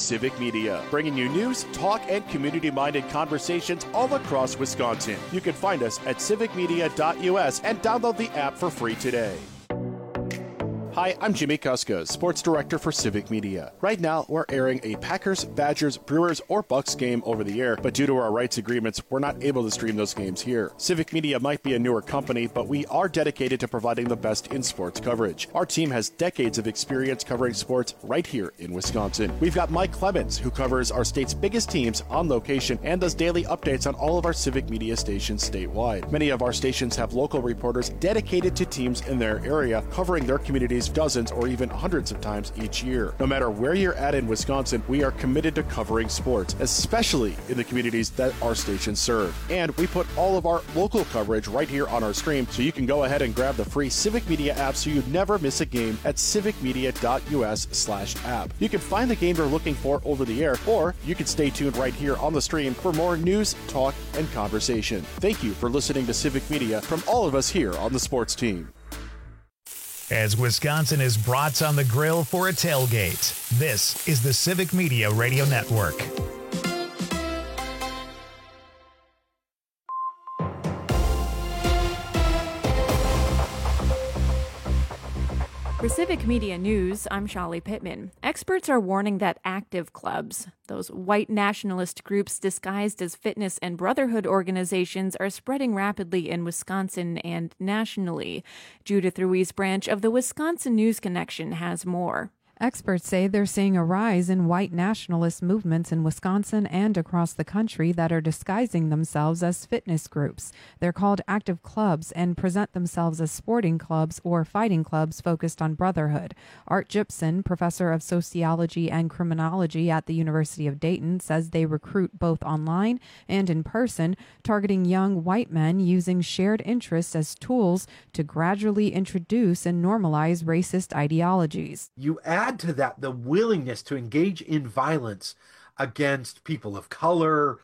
Civic Media, bringing you news, talk, and community-minded conversations all across Wisconsin. You can find us at civicmedia.us and download the app for free today. Hi, I'm Jimmy Kuska, Sports Director for Civic Media. Right now, we're airing a Packers, Badgers, Brewers, or Bucks game over the air, but due to our rights agreements, we're not able to stream those games here. Civic Media might be a newer company, but we are dedicated to providing the best in sports coverage. Our team has decades of experience covering sports right here in Wisconsin. We've got Mike Clemens, who covers our state's biggest teams on location and does daily updates on all of our Civic Media stations statewide. Many of our stations have local reporters dedicated to teams in their area, covering their communities dozens or even hundreds of times each year. No matter where you're at in Wisconsin, we are committed to covering sports, especially in the communities that our stations serve. And we put all of our local coverage right here on our stream, so you can go ahead and grab the free Civic Media app so you never miss a game at civicmedia.us/app. You can find the game you're looking for over the air, or you can stay tuned right here on the stream for more news, talk, and conversation. Thank you for listening to Civic Media from all of us here on the sports team. As Wisconsin is brats on the grill for a tailgate, this is the Civic Media Radio Network. For Civic Media News, I'm Shali Pittman. Experts are warning that active clubs, those white nationalist groups disguised as fitness and brotherhood organizations, are spreading rapidly in Wisconsin and nationally. Judith Ruiz Branch of the Wisconsin News Connection has more. Experts say they're seeing a rise in white nationalist movements in Wisconsin and across the country that are disguising themselves as fitness groups. They're called active clubs and present themselves as sporting clubs or fighting clubs focused on brotherhood. Art Gibson, professor of sociology and criminology at the University of Dayton, says they recruit both online and in person, targeting young white men using shared interests as tools to gradually introduce and normalize racist ideologies. You add to that the willingness to engage in violence against people of color,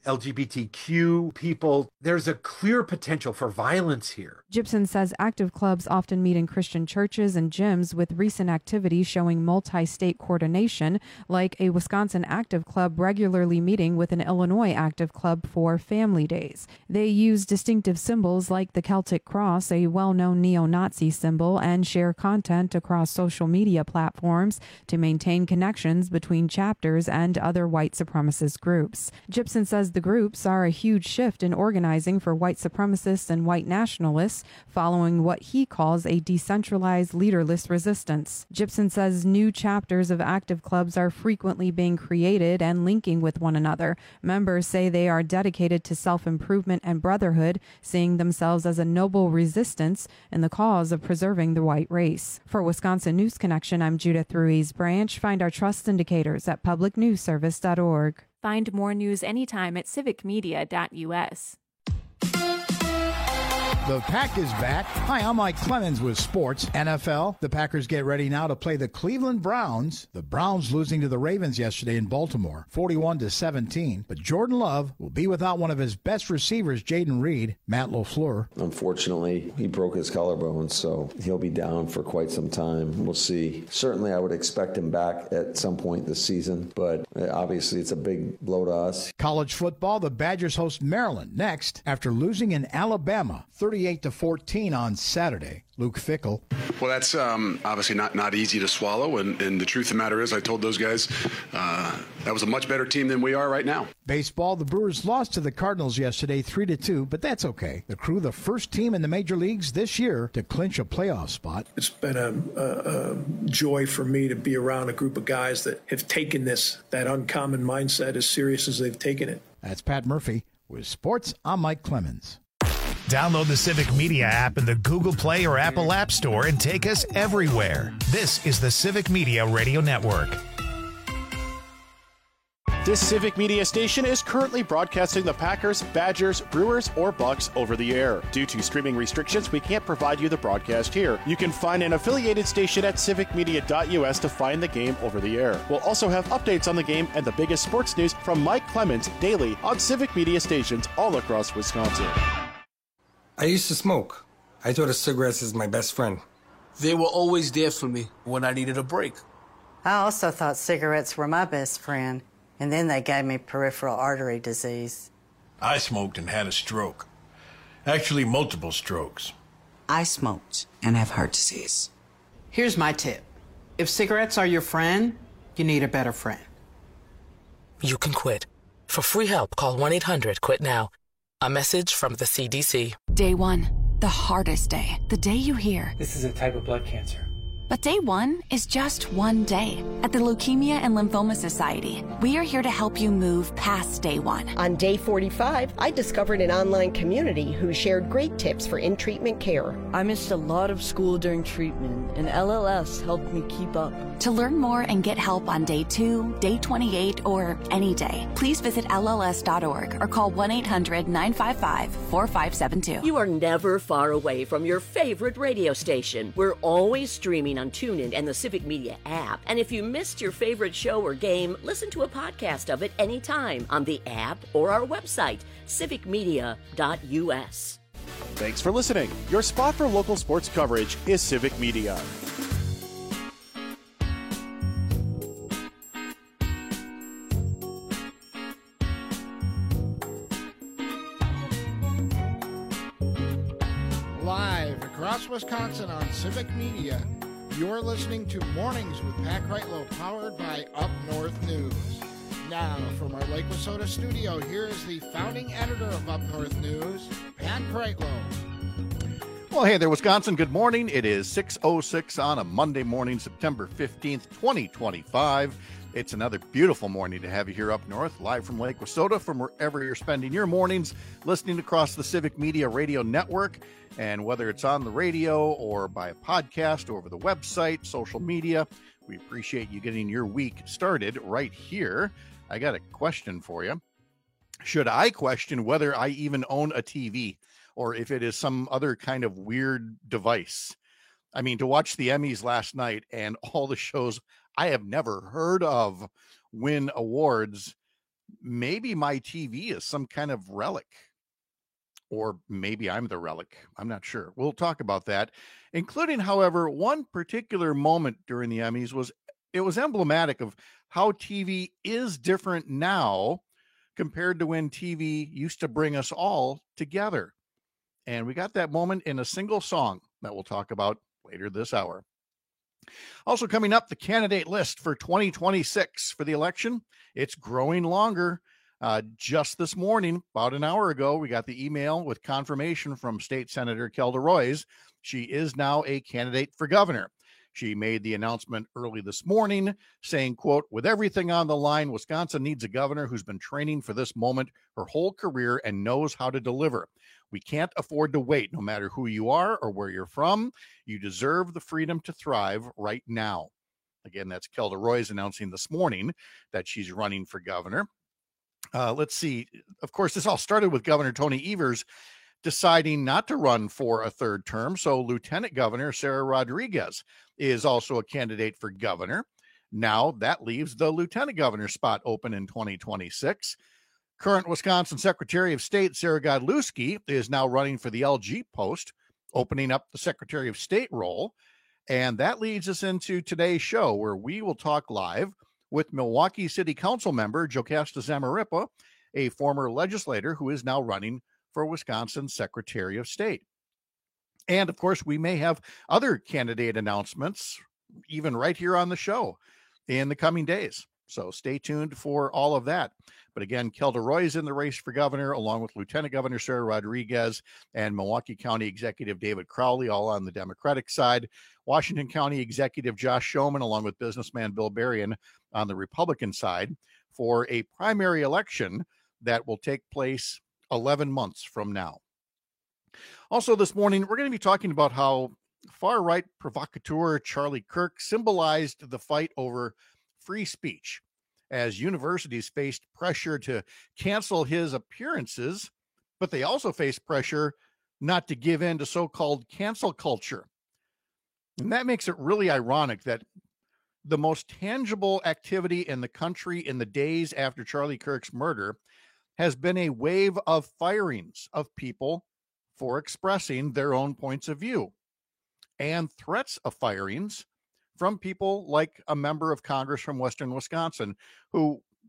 LGBTQ people. There's a clear potential for violence here. Gibson says active clubs often meet in Christian churches and gyms, with recent activity showing multi-state coordination, like a Wisconsin active club regularly meeting with an Illinois active club for family days. They use distinctive symbols like the Celtic cross, a well-known neo-Nazi symbol, and share content across social media platforms to maintain connections between chapters and other white supremacist groups. Gibson says the groups are a huge shift in organizing for white supremacists and white nationalists, following what he calls a decentralized, leaderless resistance. Gibson says new chapters of active clubs are frequently being created and linking with one another. Members say they are dedicated to self-improvement and brotherhood, seeing themselves as a noble resistance in the cause of preserving the white race. For Wisconsin News Connection, I'm Judith Ruiz Branch. Find our trust indicators at publicnewsservice.org. Find more news anytime at civicmedia.us. The Pack is back. Hi, I'm Mike Clemens with Sports. NFL, the Packers get ready now to play the Cleveland Browns. The Browns losing to the Ravens yesterday in Baltimore, 41-17. But Jordan Love will be without one of his best receivers, Jaden Reed. Matt LaFleur. Unfortunately, he broke his collarbone, so he'll be down for quite some time. We'll see. Certainly, I would expect him back at some point this season, but obviously it's a big blow to us. College football, the Badgers host Maryland next after losing in Alabama, 38-14 on Saturday. Luke Fickell. Well, that's obviously not easy to swallow, and the truth of the matter is I told those guys that was a much better team than we are right now. Baseball, the Brewers lost to the Cardinals yesterday 3-2, but that's okay. The Crew, the first team in the major leagues this year to clinch a playoff spot. It's been a joy for me to be around a group of guys that have taken that uncommon mindset as serious as they've taken it. That's Pat Murphy with Sports. I'm Mike Clemens. Download the Civic Media app in the Google Play or Apple App Store and take us everywhere. This is the Civic Media Radio Network. This Civic Media station is currently broadcasting the Packers, Badgers, Brewers, or Bucks over the air. Due to streaming restrictions, we can't provide you the broadcast here. You can find an affiliated station at civicmedia.us to find the game over the air. We'll also have updates on the game and the biggest sports news from Mike Clemens daily on Civic Media stations all across Wisconsin. I used to smoke. I thought of cigarettes as my best friend. They were always there for me when I needed a break. I also thought cigarettes were my best friend. And then they gave me peripheral artery disease. I smoked and had a stroke. Actually, multiple strokes. I smoked and have heart disease. Here's my tip. If cigarettes are your friend, you need a better friend. You can quit. For free help, call 1-800-QUIT-NOW. A message from the CDC. Day one, the hardest day. The day you hear, this is a type of blood cancer. But day one is just one day. At the Leukemia and Lymphoma Society, we are here to help you move past day one. On day 45, I discovered an online community who shared great tips for in-treatment care. I missed a lot of school during treatment, and LLS helped me keep up. To learn more and get help on day 2, day 28, or any day, please visit LLS.org or call 1-800-955-4572. You are never far away from your favorite radio station. We're always streaming on TuneIn and the Civic Media app. And if you missed your favorite show or game, listen to a podcast of it anytime on the app or our website, civicmedia.us. Thanks for listening. Your spot for local sports coverage is Civic Media. Live across Wisconsin on Civic Media, you're listening to Mornings with Pat Kreitlow, powered by Up North News. Now, from our Lake Wissota studio, here is the founding editor of Up North News, Pat Kreitlow. Well, hey there, Wisconsin. Good morning. It is 6:06 on a Monday morning, September 15th, 2025. It's another beautiful morning to have you here up north, live from Lake Wissota, from wherever you're spending your mornings, listening across the Civic Media Radio Network. And whether it's on the radio or by a podcast or over the website, social media, we appreciate you getting your week started right here. I got a question for you. Should I question whether I even own a TV or if it is some other kind of weird device? I mean, to watch the Emmys last night and all the shows I have never heard of win awards, maybe my TV is some kind of relic. Or maybe I'm the relic. I'm not sure. We'll talk about that, including, however, one particular moment during the Emmys was emblematic of how TV is different now compared to when TV used to bring us all together. And we got that moment in a single song that we'll talk about later this hour. Also coming up, the candidate list for 2026 for the election. It's growing longer. Just this morning, about an hour ago, we got the email with confirmation from State Senator Kelda Roys. She is now a candidate for governor. She made the announcement early this morning saying, quote, "With everything on the line, Wisconsin needs a governor who's been training for this moment her whole career and knows how to deliver. We can't afford to wait, no matter who you are or where you're from. You deserve the freedom to thrive right now." Again, that's Kelda Roys announcing this morning that she's running for governor. Let's see. Of course, this all started with Governor Tony Evers deciding not to run for a third term. So Lieutenant Governor Sarah Rodriguez is also a candidate for governor. Now that leaves the lieutenant governor spot open in 2026. Current Wisconsin Secretary of State Sarah Godlewski is now running for the LG post, opening up the Secretary of State role. And that leads us into today's show, where we will talk live with Milwaukee City Council member Jocasta Zamarripa, a former legislator who is now running for Wisconsin Secretary of State. And of course, we may have other candidate announcements, even right here on the show in the coming days. So stay tuned for all of that. But again, Kelda Roy is in the race for governor, along with Lieutenant Governor Sarah Rodriguez and Milwaukee County Executive David Crowley, all on the Democratic side. Washington County Executive Josh Schoeman, along with businessman Bill Berrien on the Republican side, for a primary election that will take place 11 months from now. Also this morning, we're going to be talking about how far-right provocateur Charlie Kirk symbolized the fight over free speech as universities faced pressure to cancel his appearances, but they also faced pressure not to give in to so-called cancel culture. And that makes it really ironic that the most tangible activity in the country in the days after Charlie Kirk's murder has been a wave of firings of people for expressing their own points of view, and threats of firings from people like a member of Congress from Western Wisconsin, who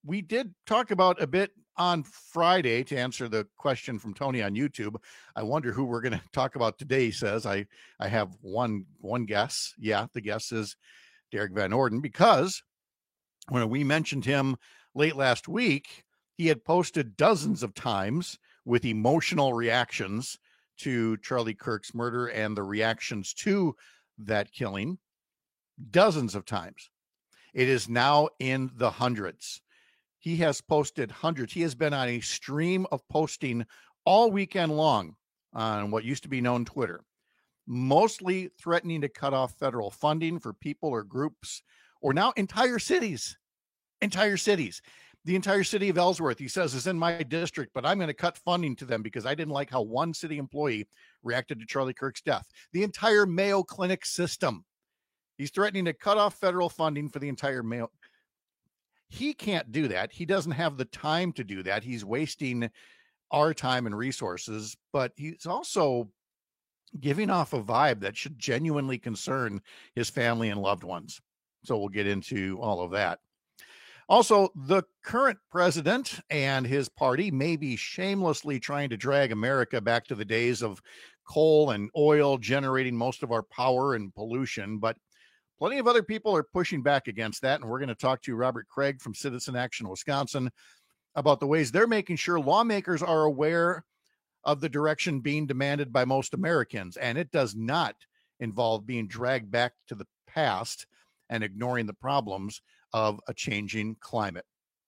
we did talk about a bit on Friday to answer the question from Tony on YouTube. I wonder who we're going to talk about today, he says. I have one guess. Yeah, the guess is Derek Van Orden, because when we mentioned him late last week, he had posted dozens of times with emotional reactions to Charlie Kirk's murder and the reactions to that killing. Dozens of times. It is now in the hundreds. He has posted hundreds. He has been on a stream of posting all weekend long on what used to be known Twitter, mostly threatening to cut off federal funding for people or groups, or now entire cities. The entire city of Ellsworth, he says, is in my district, but I'm going to cut funding to them because I didn't like how one city employee reacted to Charlie Kirk's death. The entire Mayo Clinic system. He's threatening to cut off federal funding for the entire Mayo. He can't do that. He doesn't have the time to do that. He's wasting our time and resources, but he's also giving off a vibe that should genuinely concern his family and loved ones. So we'll get into all of that. Also, the current president and his party may be shamelessly trying to drag America back to the days of coal and oil generating most of our power and pollution, but plenty of other people are pushing back against that, and we're going to talk to Robert Craig from Citizen Action Wisconsin about the ways they're making sure lawmakers are aware of the direction being demanded by most Americans, and it does not involve being dragged back to the past and ignoring the problems of a changing climate.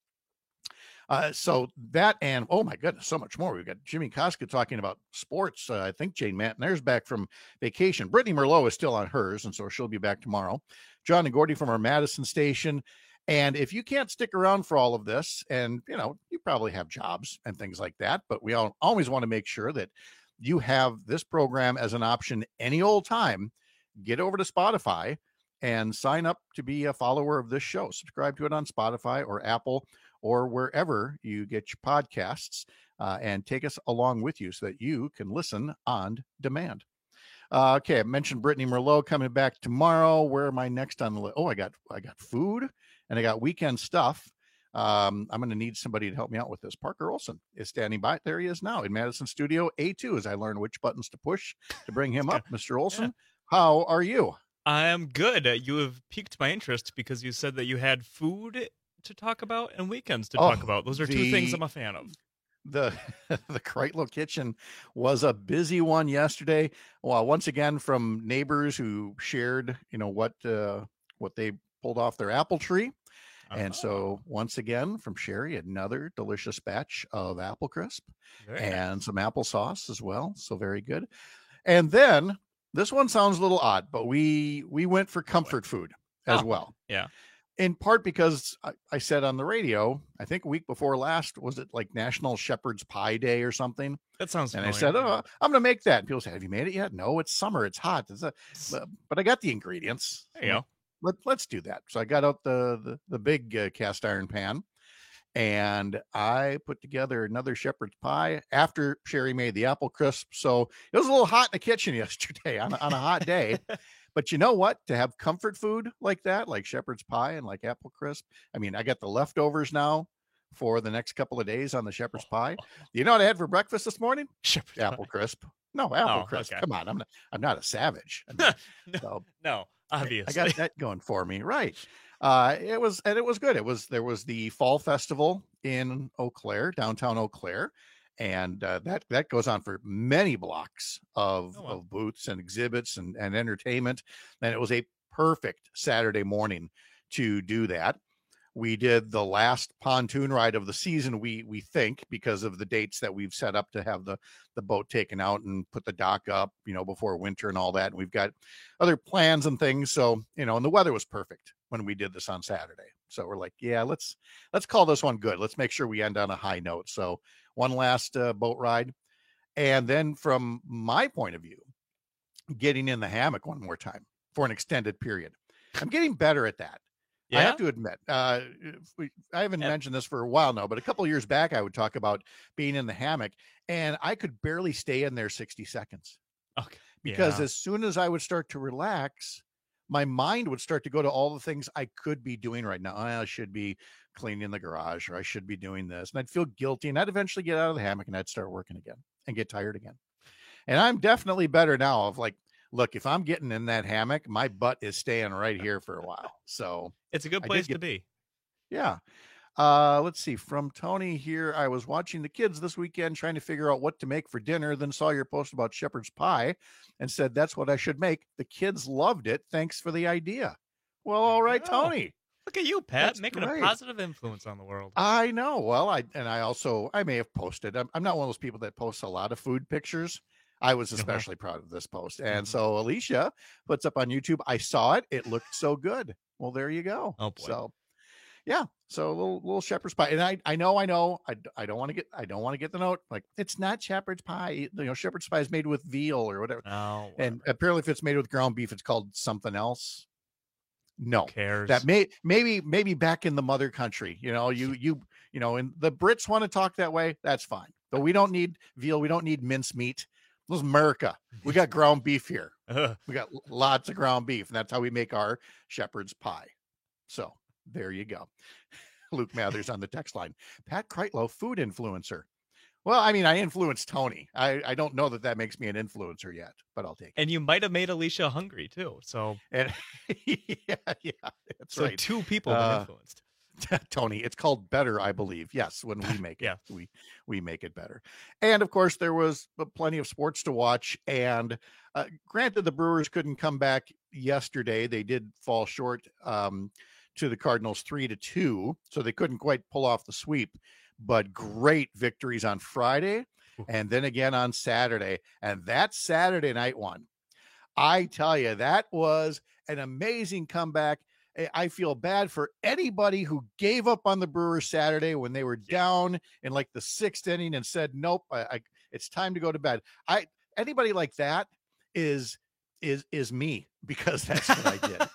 So that, and oh my goodness, so much more. We've got Jimmy Koska talking about sports. I think Jane Mantoner's back from vacation. Brittany Merlot is still on hers, and so she'll be back tomorrow. John and Gordy from our Madison station. And if you can't stick around for all of this, and you probably have jobs and things like that, but we always want to make sure that you have this program as an option any old time. Get over to Spotify and sign up to be a follower of this show. Subscribe to it on Spotify or Apple or wherever you get your podcasts, and take us along with you so that you can listen on demand. Okay, I mentioned Brittany Merlot coming back tomorrow. Where am I next on the list? Oh, I got food and I got weekend stuff. I'm going to need somebody to help me out with this. Parker Olson is standing by. There he is now in Madison Studio A2 as I learn which buttons to push to bring him up. Mr. Olson, how are you? I am good. You have piqued my interest because you said that you had food to talk about and weekends to talk about. Those are two things I'm a fan of. The Kreitlow Kitchen was a busy one yesterday. Well, once again, from neighbors who shared, what they pulled off their apple tree. And so once again, from Sherry, another delicious batch of apple crisp and some applesauce as well. So very good. And then this one sounds a little odd, but we went for comfort food as well. Yeah. In part because I said on the radio, I think a week before last, was it like National Shepherd's Pie Day or something? That sounds familiar. And I said, I'm going to make that. And people say, have you made it yet? No, it's summer. It's hot. But I got the ingredients. There you go. Let's do that. So I got out the big cast iron pan, and I put together another shepherd's pie after Sherry made the apple crisp. So it was a little hot in the kitchen yesterday on a hot day. But you know what? To have comfort food like that, like shepherd's pie and like apple crisp. I mean, I got the leftovers now for the next couple of days on the shepherd's pie. You know what I had for breakfast this morning? Shepherd's apple pie. Crisp. No, apple crisp. Okay. Come on, I'm not a savage. No, obviously. I got that going for me, right? It was good. There was the fall festival in Eau Claire, downtown Eau Claire. And that goes on for many blocks of booths and exhibits and entertainment. And it was a perfect Saturday morning to do that. We did the last pontoon ride of the season, we think, because of the dates that we've set up to have the boat taken out and put the dock up, before winter and all that. And we've got other plans and things. So, and the weather was perfect when we did this on Saturday. So we're like, yeah, let's call this one good. Let's make sure we end on a high note. So one last boat ride. And then from my point of view, getting in the hammock one more time for an extended period. I'm getting better at that. Yeah? I have to admit, I haven't mentioned this for a while now, but a couple of years back, I would talk about being in the hammock and I could barely stay in there 60 seconds. Okay. Because as soon as I would start to relax, my mind would start to go to all the things I could be doing right now. I should be cleaning the garage, or I should be doing this. And I'd feel guilty, and I'd eventually get out of the hammock and I'd start working again and get tired again. And I'm definitely better now of like, look, if I'm getting in that hammock, my butt is staying right here for a while. So it's a good place to be. Yeah. Let's see, from Tony here. I was watching the kids this weekend trying to figure out what to make for dinner, then saw your post about shepherd's pie and said that's what I should make. The kids loved it. Thanks for the idea. Well, all right, Tony. Look at you, Pat, That's making great. a positive influence on the world. I know. Well, I may have posted. I'm not one of those people that posts a lot of food pictures. I was especially proud of this post. And so Alicia puts up on YouTube. I saw it. It looked so good. Well, there you go. Oh boy. So yeah. So a little shepherd's pie. And I know. I don't want to get the note. Like, it's not shepherd's pie. Shepherd's pie is made with veal or whatever. Oh, and apparently if it's made with ground beef, it's called something else. No, who cares? That maybe back in the mother country, and the Brits want to talk that way. That's fine. But we don't need veal. We don't need mincemeat. This is America. We got ground beef here. We got lots of ground beef, and that's how we make our shepherd's pie. So there you go. Luke Mathers on the text line. Pat Kreitlow, food influencer. Well, I mean, I influenced Tony. I don't know that makes me an influencer yet, but I'll take it. And you might have made Alicia hungry too. So and yeah, that's so right. 2 people have influenced. Tony, it's called better, I believe. Yes, when we make it, we make it better. And of course, there was plenty of sports to watch. And granted, the Brewers couldn't come back yesterday. They did fall short to the Cardinals 3-2, so they couldn't quite pull off the sweep. But great victories on Friday and then again on Saturday. And that Saturday night one, I tell you, that was an amazing comeback. I feel bad for anybody who gave up on the Brewers Saturday when they were down in like the 6th inning and said, nope, it's time to go to bed. Anybody like that is me, because that's what I did.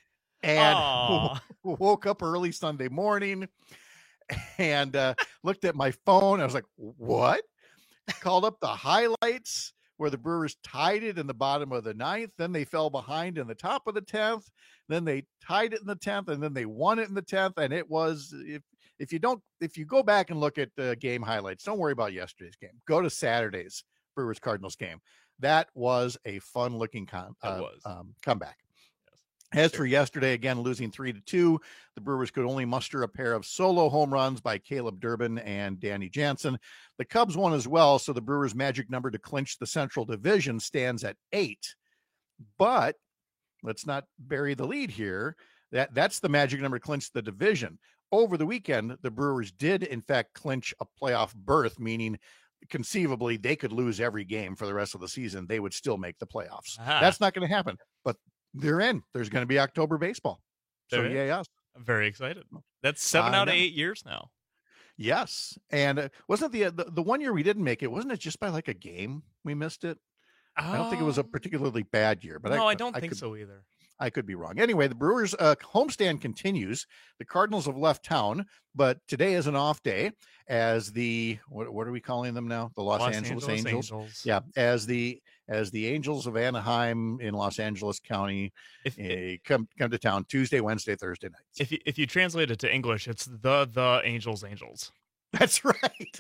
And woke up early Sunday morning and looked at my phone. I was like, what? Called up the highlights where the Brewers tied it in the bottom of the 9th. Then they fell behind in the top of the 10th. Then they tied it in the 10th, and then they won it in the 10th. And it was, if you go back and look at the game highlights, don't worry about yesterday's game. Go to Saturday's Brewers Cardinals game. That was a fun looking comeback. As for yesterday, again, losing 3-2, the Brewers could only muster a pair of solo home runs by Caleb Durbin and Danny Jansen. The Cubs won as well, so the Brewers' magic number to clinch the Central Division stands at 8. But let's not bury the lead here. That's the magic number to clinch the division. Over the weekend, the Brewers did, in fact, clinch a playoff berth, meaning conceivably they could lose every game for the rest of the season. They would still make the playoffs. That's not going to happen, but they're in. There's going to be October baseball. So yay us. I'm very excited. That's 7 out of 8 years now. Yes. And wasn't the 1 year we didn't make it, wasn't it just by like a game we missed it? I don't think it was a particularly bad year, but no, I don't think so either. I could be wrong. Anyway, the Brewers homestand continues. The Cardinals have left town, but today is an off day as the what are we calling them now? The Los Angeles Angels. Yeah, as the Angels of Anaheim in Los Angeles County come to town Tuesday, Wednesday, Thursday nights. If you translate it to English, it's the Angels. That's right.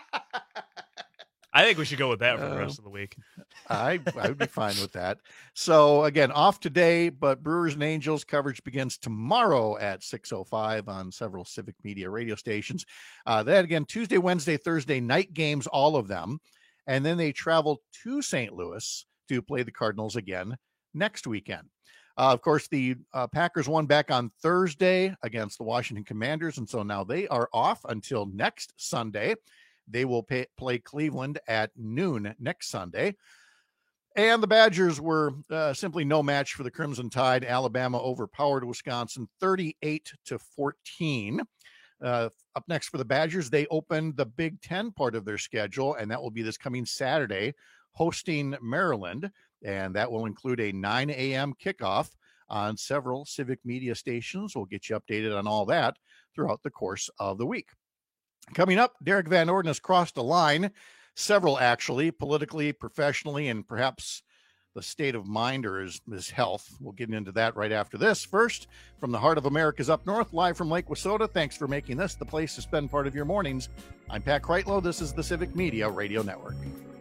I think we should go with that for the rest of the week. I would be fine with that. So again, off today, but Brewers and Angels coverage begins tomorrow at 6:05 on several Civic Media radio stations. Then again, Tuesday, Wednesday, Thursday night games, all of them. And then they travel to St. Louis to play the Cardinals again next weekend. Of course, the Packers won back on Thursday against the Washington Commanders. And so now they are off until next Sunday. They will play Cleveland at noon next Sunday. And the Badgers were simply no match for the Crimson Tide. Alabama overpowered Wisconsin 38-14. Up next for the Badgers, they opened the Big Ten part of their schedule, and that will be this coming Saturday, hosting Maryland. And that will include a 9 a.m. kickoff on several Civic Media stations. We'll get you updated on all that throughout the course of the week. Coming up, Derek Van Orden has crossed a line, several actually, politically, professionally, and perhaps the state of mind or his health. We'll get into that right after this. First, from the heart of America's up north, live from Lake Wissota. Thanks for making this the place to spend part of your mornings. I'm Pat Kreitlow. This is the Civic Media Radio Network.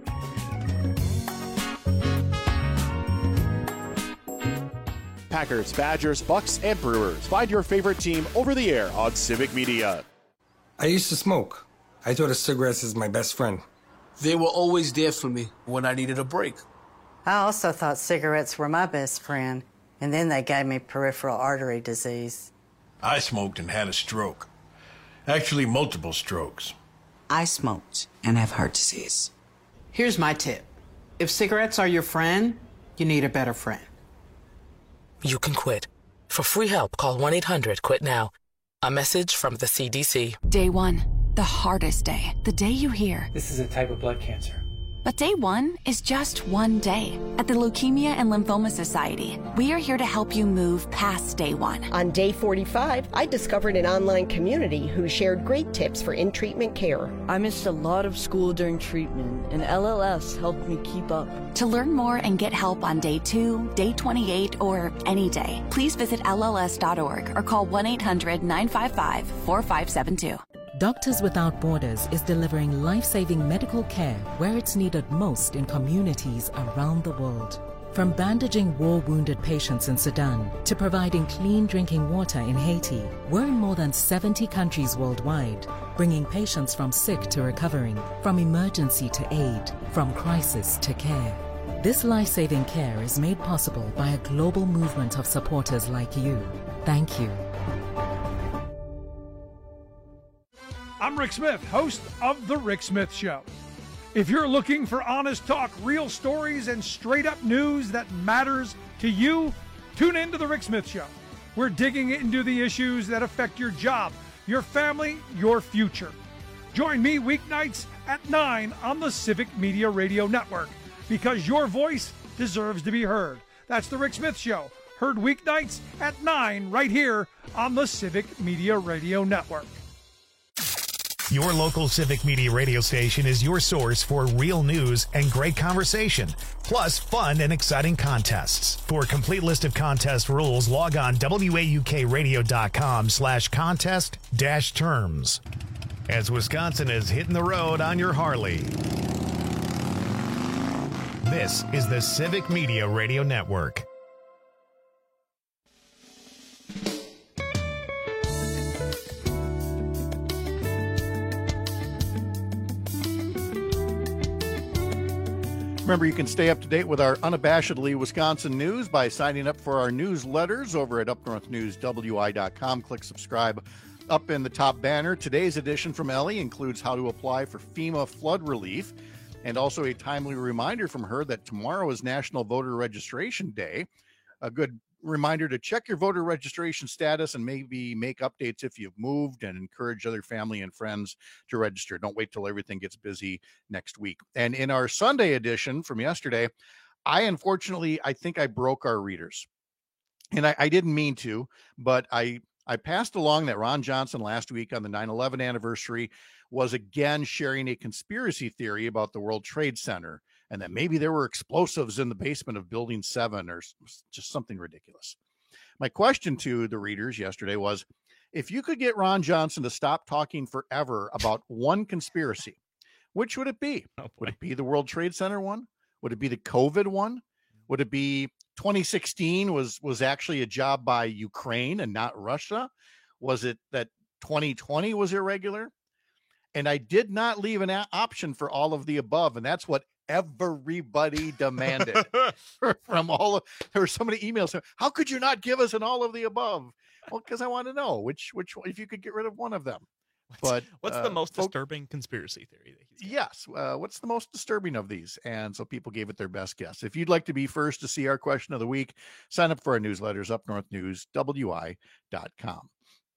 Packers, Badgers, Bucks, and Brewers. Find your favorite team over the air on Civic Media. I used to smoke. I thought of cigarettes as my best friend. They were always there for me when I needed a break. I also thought cigarettes were my best friend, and then they gave me peripheral artery disease. I smoked and had a stroke. Actually, multiple strokes. I smoked and have heart disease. Here's my tip. If cigarettes are your friend, you need a better friend. You can quit. For free help, call 1-800-QUIT-NOW. A message from the CDC. Day 1, the hardest day. The day you hear, this is a type of blood cancer. But day 1 is just one day. At the Leukemia and Lymphoma Society, we are here to help you move past day 1. On day 45, I discovered an online community who shared great tips for in-treatment care. I missed a lot of school during treatment, and LLS helped me keep up. To learn more and get help on day 2, day 28, or any day, please visit LLS.org or call 1-800-955-4572. Doctors Without Borders is delivering life-saving medical care where it's needed most in communities around the world. From bandaging war-wounded patients in Sudan to providing clean drinking water in Haiti, we're in more than 70 countries worldwide, bringing patients from sick to recovering, from emergency to aid, from crisis to care. This life-saving care is made possible by a global movement of supporters like you. Thank you. I'm Rick Smith, host of The Rick Smith Show. If you're looking for honest talk, real stories, and straight-up news that matters to you, tune in to The Rick Smith Show. We're digging into the issues that affect your job, your family, your future. Join me weeknights at 9 on the Civic Media Radio Network, because your voice deserves to be heard. That's The Rick Smith Show, heard weeknights at 9 right here on the Civic Media Radio Network. Your local Civic Media radio station is your source for real news and great conversation, plus fun and exciting contests. For a complete list of contest rules, log on waukradio.com/contest-terms. As Wisconsin is hitting the road on your Harley. This is the Civic Media Radio Network. Remember, you can stay up to date with our unabashedly Wisconsin news by signing up for our newsletters over at upnorthnewswi.com. Click subscribe up in the top banner. Today's edition from Ellie includes how to apply for FEMA flood relief and also a timely reminder from her that tomorrow is National Voter Registration Day. A good reminder to check your voter registration status and maybe make updates if you've moved, and encourage other family and friends to register. Don't wait till everything gets busy next week. And in our Sunday edition from yesterday, I think I broke our readers. And I didn't mean to, but I passed along that Ron Johnson last week on the 9/11 anniversary was again sharing a conspiracy theory about the World Trade Center, and that maybe there were explosives in the basement of Building 7 or just something ridiculous. My question to the readers yesterday was, if you could get Ron Johnson to stop talking forever about one conspiracy, which would it be? Would it be the World Trade Center one? Would it be the COVID one? Would it be 2016 was actually a job by Ukraine and not Russia? Was it that 2020 was irregular? And I did not leave an option for all of the above, and that's what everybody demanded from all of. There were so many emails. How could you not give us an all of the above? Well, because I want to know which if you could get rid of one of them. But what's the most disturbing conspiracy theory that he's got? Yes, what's the most disturbing of these? And so people gave it their best guess. If you'd like to be first to see our question of the week, sign up for our newsletters, upnorthnewswi.com.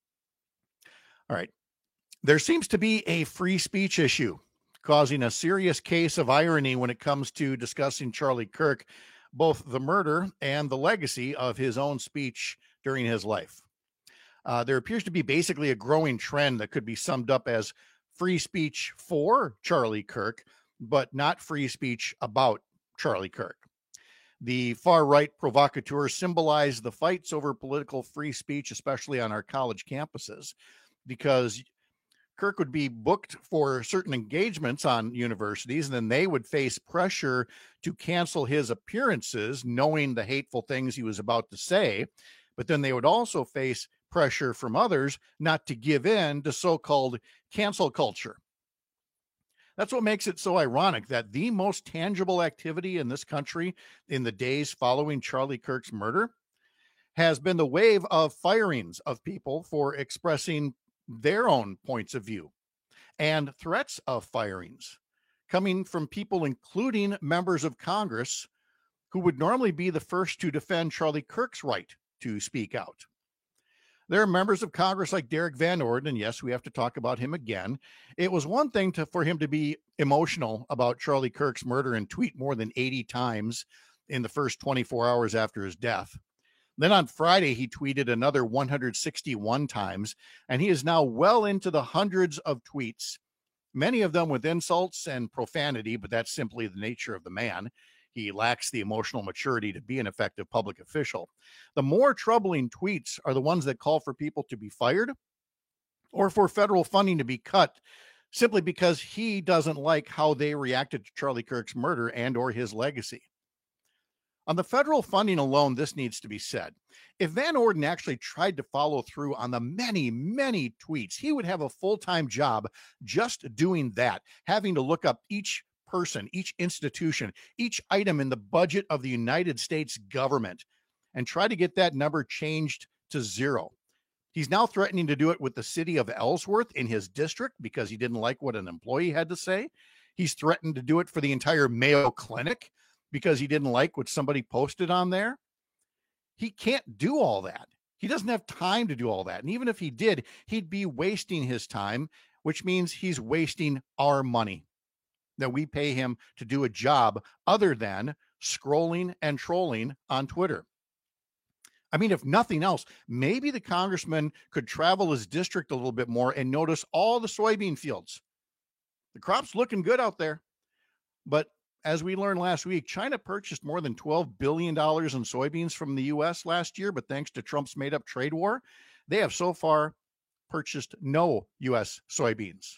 All right. There seems to be a free speech issue causing a serious case of irony when it comes to discussing Charlie Kirk, both the murder and the legacy of his own speech during his life. There appears to be basically a growing trend that could be summed up as free speech for Charlie Kirk, but not free speech about Charlie Kirk. The far-right provocateurs symbolize the fights over political free speech, especially on our college campuses, because Kirk would be booked for certain engagements on universities, and then they would face pressure to cancel his appearances, knowing the hateful things he was about to say. But then they would also face pressure from others not to give in to so-called cancel culture. That's what makes it so ironic that the most tangible activity in this country in the days following Charlie Kirk's murder has been the wave of firings of people for expressing their own points of view, and threats of firings coming from people, including members of Congress, who would normally be the first to defend Charlie Kirk's right to speak out. There are members of Congress like Derek Van Orden, and yes, we have to talk about him again. It was one thing for him to be emotional about Charlie Kirk's murder and tweet more than 80 times in the first 24 hours after his death. Then on Friday, he tweeted another 161 times, and he is now well into the hundreds of tweets, many of them with insults and profanity, but that's simply the nature of the man. He lacks the emotional maturity to be an effective public official. The more troubling tweets are the ones that call for people to be fired or for federal funding to be cut simply because he doesn't like how they reacted to Charlie Kirk's murder and or his legacy. On the federal funding alone, this needs to be said. If Van Orden actually tried to follow through on the many, many tweets, he would have a full-time job just doing that, having to look up each person, each institution, each item in the budget of the United States government and try to get that number changed to zero. He's now threatening to do it with the city of Ellsworth in his district because he didn't like what an employee had to say. He's threatened to do it for the entire Mayo Clinic because he didn't like what somebody posted on there. He can't do all that. He doesn't have time to do all that. And even if he did, he'd be wasting his time, which means he's wasting our money that we pay him to do a job other than scrolling and trolling on Twitter. I mean, if nothing else, maybe the congressman could travel his district a little bit more and notice all the soybean fields. The crop's looking good out there. But as we learned last week, China purchased more than $12 billion in soybeans from the U.S. last year, but thanks to Trump's made-up trade war, they have so far purchased no U.S. soybeans.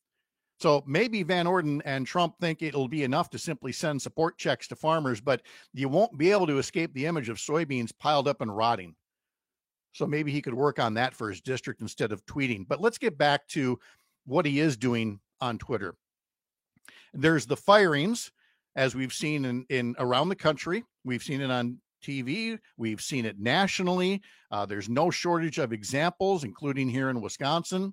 So maybe Van Orden and Trump think it'll be enough to simply send support checks to farmers, but you won't be able to escape the image of soybeans piled up and rotting. So maybe he could work on that for his district instead of tweeting. But let's get back to what he is doing on Twitter. There's the firings, as we've seen in around the country. We've seen it on TV. We've seen it nationally. There's no shortage of examples, including here in Wisconsin.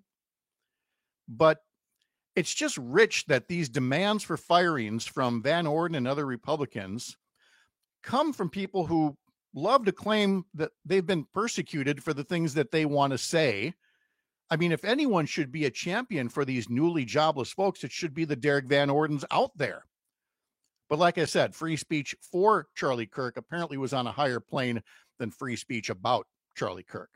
But it's just rich that these demands for firings from Van Orden and other Republicans come from people who love to claim that they've been persecuted for the things that they want to say. I mean, if anyone should be a champion for these newly jobless folks, it should be the Derek Van Ordens out there. But like I said, free speech for Charlie Kirk apparently was on a higher plane than free speech about Charlie Kirk.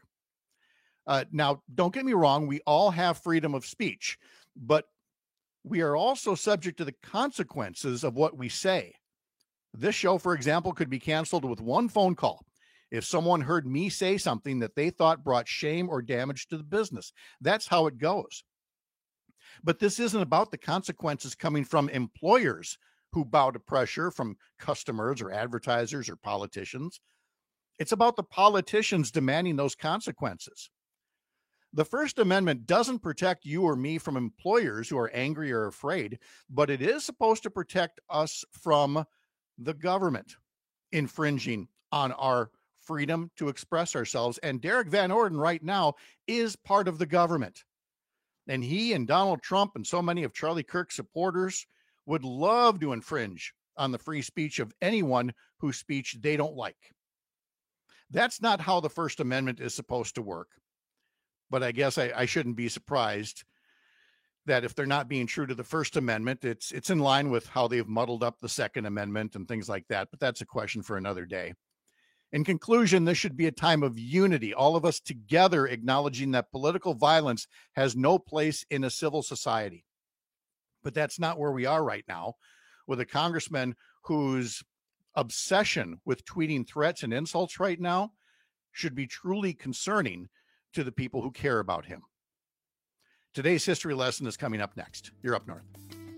Now, don't get me wrong. We all have freedom of speech, but we are also subject to the consequences of what we say. This show, for example, could be canceled with one phone call if someone heard me say something that they thought brought shame or damage to the business. That's how it goes. But this isn't about the consequences coming from employers who bow to pressure from customers or advertisers or politicians. It's about the politicians demanding those consequences. The First Amendment doesn't protect you or me from employers who are angry or afraid, but it is supposed to protect us from the government infringing on our freedom to express ourselves. And Derek Van Orden right now is part of the government. And he and Donald Trump and so many of Charlie Kirk's supporters would love to infringe on the free speech of anyone whose speech they don't like. That's not how the First Amendment is supposed to work. But I guess I shouldn't be surprised that if they're not being true to the First Amendment, it's in line with how they've muddled up the Second Amendment and things like that. But that's a question for another day. In conclusion, this should be a time of unity, all of us together acknowledging that political violence has no place in a civil society. But that's not where we are right now, with a congressman whose obsession with tweeting threats and insults right now should be truly concerning to the people who care about him. Today's history lesson is coming up next. You're Up North.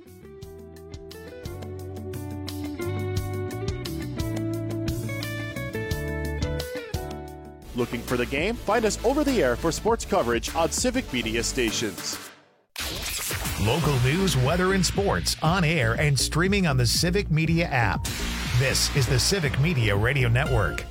Looking for the game? Find us over the air for sports coverage on Civic Media stations. Local news, weather, and sports on air and streaming on the Civic Media app. This is the Civic Media Radio Network.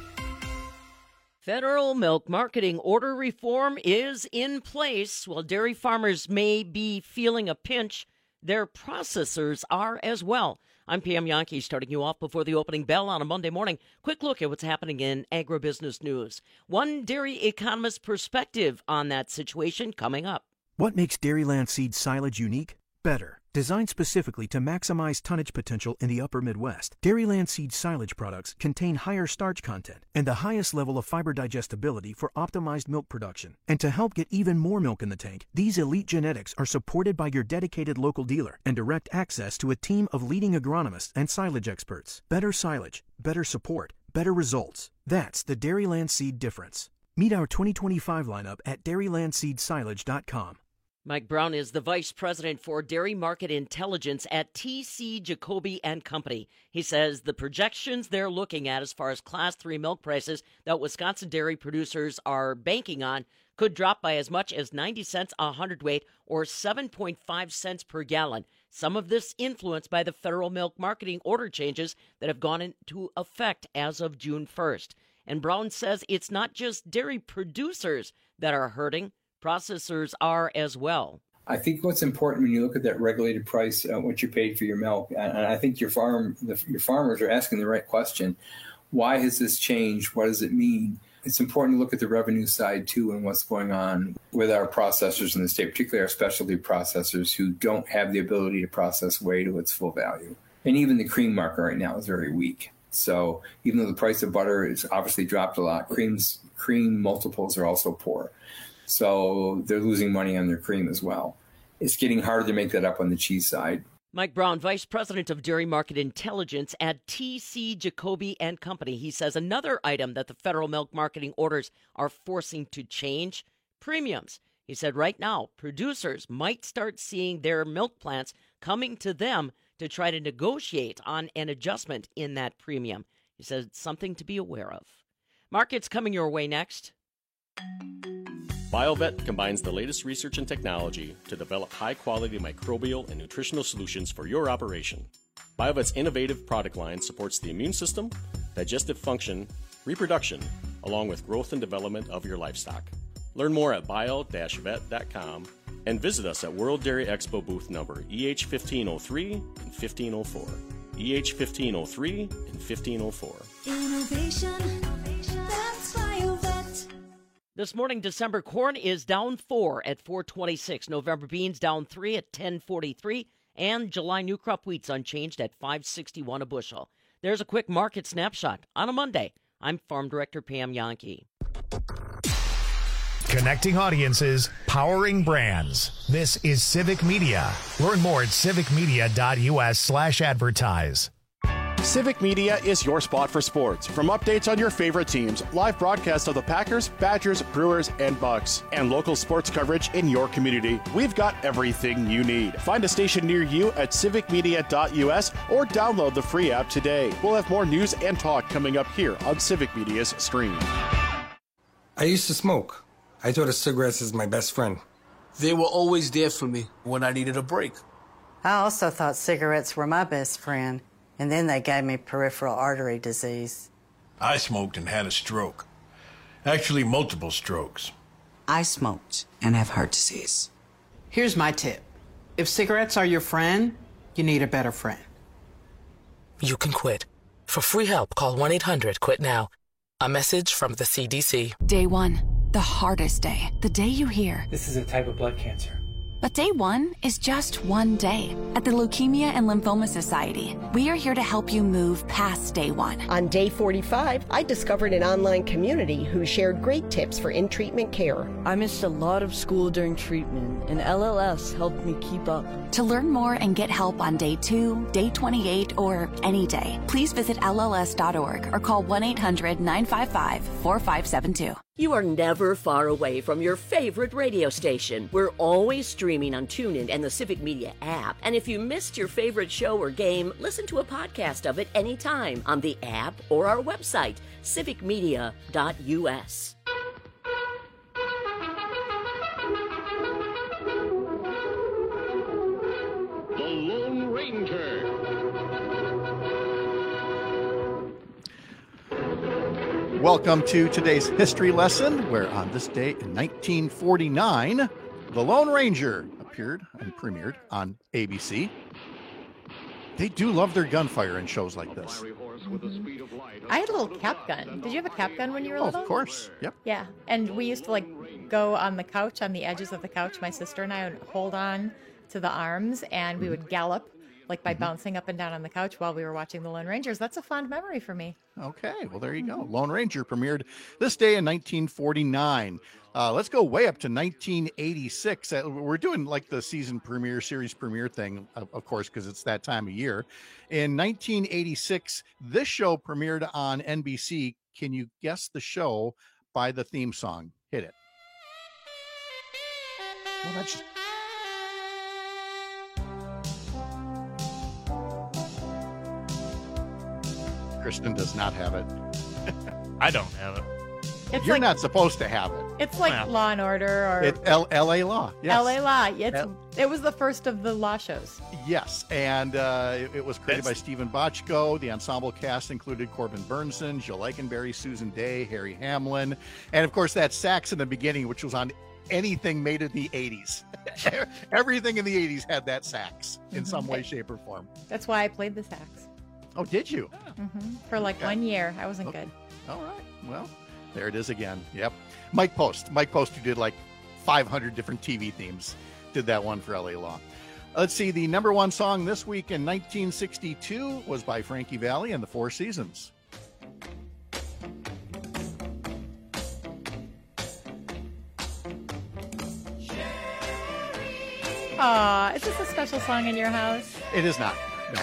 Federal milk marketing order reform is in place. While dairy farmers may be feeling a pinch, their processors are as well. I'm Pam Yankee, starting you off before the opening bell on a Monday morning. Quick look at what's happening in agribusiness news. One dairy economist's perspective on that situation coming up. What makes Dairyland Seed silage unique? Better. Designed specifically to maximize tonnage potential in the upper Midwest, Dairyland Seed silage products contain higher starch content and the highest level of fiber digestibility for optimized milk production. And to help get even more milk in the tank, these elite genetics are supported by your dedicated local dealer and direct access to a team of leading agronomists and silage experts. Better silage, better support, better results. That's the Dairyland Seed difference. Meet our 2025 lineup at dairylandseedsilage.com. Mike Brown is the Vice President for Dairy Market Intelligence at TC Jacoby & Company. He says the projections they're looking at as far as Class 3 milk prices that Wisconsin dairy producers are banking on could drop by as much as 90 cents a hundredweight or 7.5 cents per gallon. Some of this influenced by the federal milk marketing order changes that have gone into effect as of June 1st. And Brown says it's not just dairy producers that are hurting. Processors are as well. I think what's important when you look at that regulated price, what you paid for your milk, and I think your farmers are asking the right question. Why has this changed? What does it mean? It's important to look at the revenue side, too, and what's going on with our processors in the state, particularly our specialty processors who don't have the ability to process whey to its full value. And even the cream market right now is very weak. So even though the price of butter has obviously dropped a lot, cream multiples are also poor. So they're losing money on their cream as well. It's getting harder to make that up on the cheese side. Mike Brown, Vice President of Dairy Market Intelligence at TC Jacoby & Company. He says another item that the federal milk marketing orders are forcing to change, premiums. He said right now, producers might start seeing their milk plants coming to them to try to negotiate on an adjustment in that premium. He said it's something to be aware of. Markets coming your way next. BioVet combines the latest research and technology to develop high-quality microbial and nutritional solutions for your operation. BioVet's innovative product line supports the immune system, digestive function, reproduction, along with growth and development of your livestock. Learn more at bio-vet.com and visit us at World Dairy Expo booth number EH1503 and 1504. EH1503 and 1504. Innovation. That's BioVet. This morning, December corn is down 4 at 426. November beans down 3 at 1043. And July new crop wheat's unchanged at 561 a bushel. There's a quick market snapshot on a Monday. I'm Farm Director Pam Yankee. Connecting audiences, powering brands. This is Civic Media. Learn more at civicmedia.us/advertise. Civic Media is your spot for sports. From updates on your favorite teams, live broadcasts of the Packers, Badgers, Brewers, and Bucks, and local sports coverage in your community, we've got everything you need. Find a station near you at civicmedia.us or download the free app today. We'll have more news and talk coming up here on Civic Media's stream. I used to smoke. I thought of cigarettes as my best friend. They were always there for me when I needed a break. I also thought cigarettes were my best friend. And then they gave me peripheral artery disease. I smoked and had a stroke. Actually, multiple strokes. I smoked and have heart disease. Here's my tip. If cigarettes are your friend, you need a better friend. You can quit. For free help, call 1-800-QUIT-NOW. A message from the CDC. Day 1, the hardest day. The day you hear, this is a type of blood cancer. But day one is just one day. At the Leukemia and Lymphoma Society, we are here to help you move past day one. On day 45, I discovered an online community who shared great tips for in-treatment care. I missed a lot of school during treatment, and LLS helped me keep up. To learn more and get help on day 2, day 28, or any day, please visit LLS.org or call 1-800-955-4572. You are never far away from your favorite radio station. We're always streaming on TuneIn and the Civic Media app. And if you missed your favorite show or game, listen to a podcast of it anytime on the app or our website, civicmedia.us. The Lone Ranger. Welcome to today's history lesson, where on this day in 1949, The Lone Ranger appeared and premiered on ABC. They do love their gunfire in shows like this. I had a little cap gun. Did you have a cap gun when you were little? Of course. Yep. Yeah, and we used to go on the couch, on the edges of the couch. My sister and I would hold on to the arms, and we would gallop by bouncing up and down on the couch while we were watching The Lone Rangers. That's a fond memory for me. Okay, well, there you go. Lone Ranger premiered this day in 1949. Let's go way up to 1986. We're doing the season premiere, series premiere thing, of course, because it's that time of year. In 1986, this show premiered on NBC. Can you guess the show by the theme song? Hit it. Well, that's just... Kristen does not have it. I don't have it. You're not supposed to have it. It's like Law and Order or L.A. Law. Yes. L.A. Law. It was the first of the law shows. Yes, and it was created by Stephen Bochco. The ensemble cast included Corbin Burnson, Jill Eikenberry, Susan Day, Harry Hamlin, and of course that sax in the beginning, which was on anything made in the 80s. Everything in the 80s had that sax in some way, shape, or form. That's why I played the sax. Oh, did you? For 1 year. I wasn't good. All right. Well, there it is again. Yep. Mike Post, who did 500 different TV themes, did that one for L.A. Law. Let's see. The number one song this week in 1962 was by Frankie Valli and the Four Seasons. Aw, is this a special song in your house? It is not. No.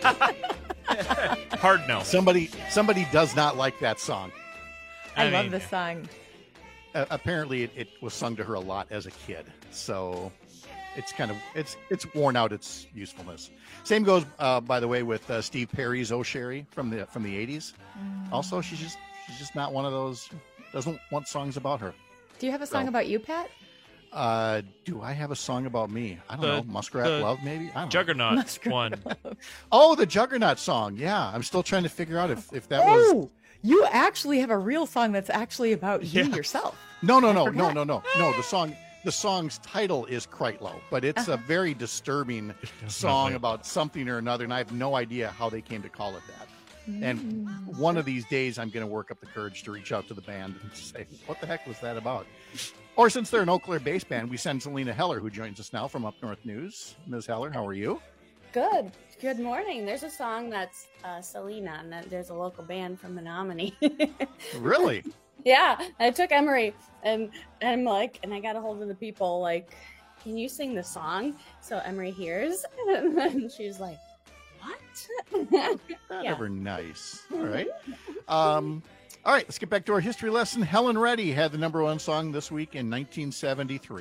Hard no. Somebody does not like that song. I love this song. Apparently it was sung to her a lot as a kid, so it's it's worn out its usefulness. Same goes, by the way, with Steve Perry's "Oh Sherry" from the 80s. Also, she's just not one of those. Doesn't want songs about her. Do you have a song about you, Pat? Do I have a song about me? I don't know. Muskrat Love, maybe? I don't Juggernaut know. one. Oh, the Juggernaut song. Yeah, I'm still trying to figure out if that was... Oh, you actually have a real song that's actually about you yourself. No. The song's title is Kreitlow, but it's a very disturbing song about something or another, and I have no idea how they came to call it that. And one of these days, I'm going to work up the courage to reach out to the band and say, what the heck was that about? Or since they're an Eau Claire based band, we send Selena Heller, who joins us now from Up North News. Ms. Heller, how are you? Good. Good morning. There's a song that's Selena, and there's a local band from Menominee. Really? Yeah. I took Emery, and I'm and I got a hold of the people, can you sing the song? So Emery hears, and then she's like, what? Ever nice. All right. All right, let's get back to our history lesson. Helen Reddy had the number one song this week in 1973.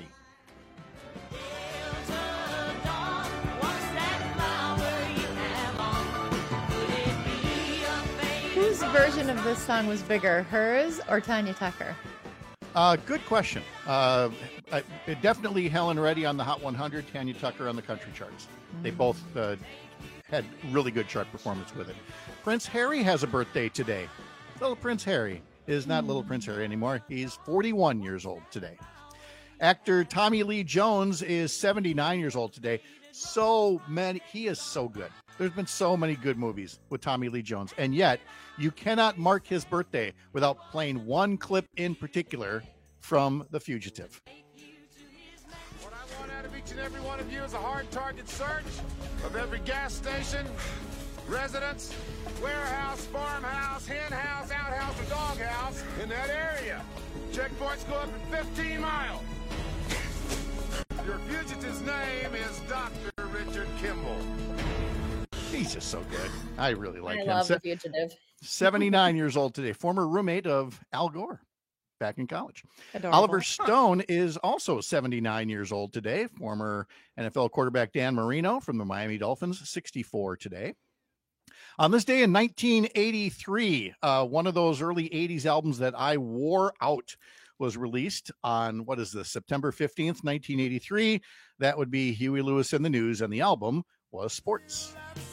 Whose version of this song was bigger, hers or Tanya Tucker? Good question. Definitely Helen Reddy on the Hot 100, Tanya Tucker on the country charts. They both had really good chart performance with it. Prince Harry has a birthday today. Little Prince Harry is not Little Prince Harry anymore. He's 41 years old today. Actor Tommy Lee Jones is 79 years old today. He is so good. There's been so many good movies with Tommy Lee Jones, and yet you cannot mark his birthday without playing one clip in particular from The Fugitive. each and every one of you is a hard target search of every gas station, residence, warehouse, farmhouse, hen house, outhouse, or doghouse in that area. Checkpoints go up at 15 miles. Your fugitive's name is Dr. Richard Kimball. He's just so good. I really like him. I love The Fugitive. 79 years old today. Former roommate of Al Gore back in college. Adorable. Oliver Stone is also 79 years old today. Former NFL quarterback Dan Marino from the Miami Dolphins, 64 today. On this day in 1983, one of those early 80s albums that I wore out was released on, what is this, September 15th, 1983. That would be Huey Lewis and the News, and the album was Sports.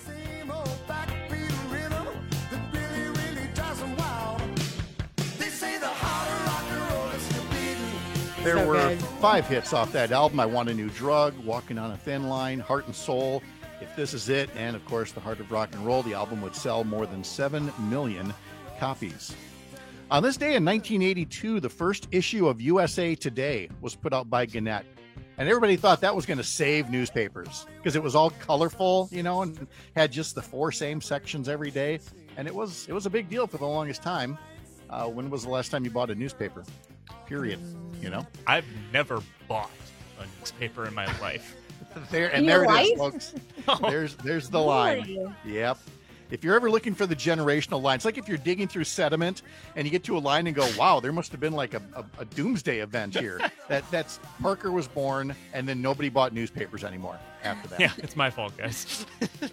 There were 5 hits off that album. I Want a New Drug, Walking on a Thin Line, Heart and Soul, If This Is It, and of course, The Heart of Rock and Roll. The album would sell more than 7 million copies. On this day in 1982, the first issue of USA Today was put out by Gannett. And everybody thought that was going to save newspapers because it was all colorful, you know, and had just the 4 same sections every day. And it was a big deal for the longest time. When was the last time you bought a newspaper? Period. You know, I've never bought a newspaper in my life. There it is, folks. There's the line. Yep. If you're ever looking for the generational line, it's like if you're digging through sediment and you get to a line and go, wow, there must have been like a doomsday event here. That's Parker was born, and then nobody bought newspapers anymore after that. Yeah, it's my fault, guys.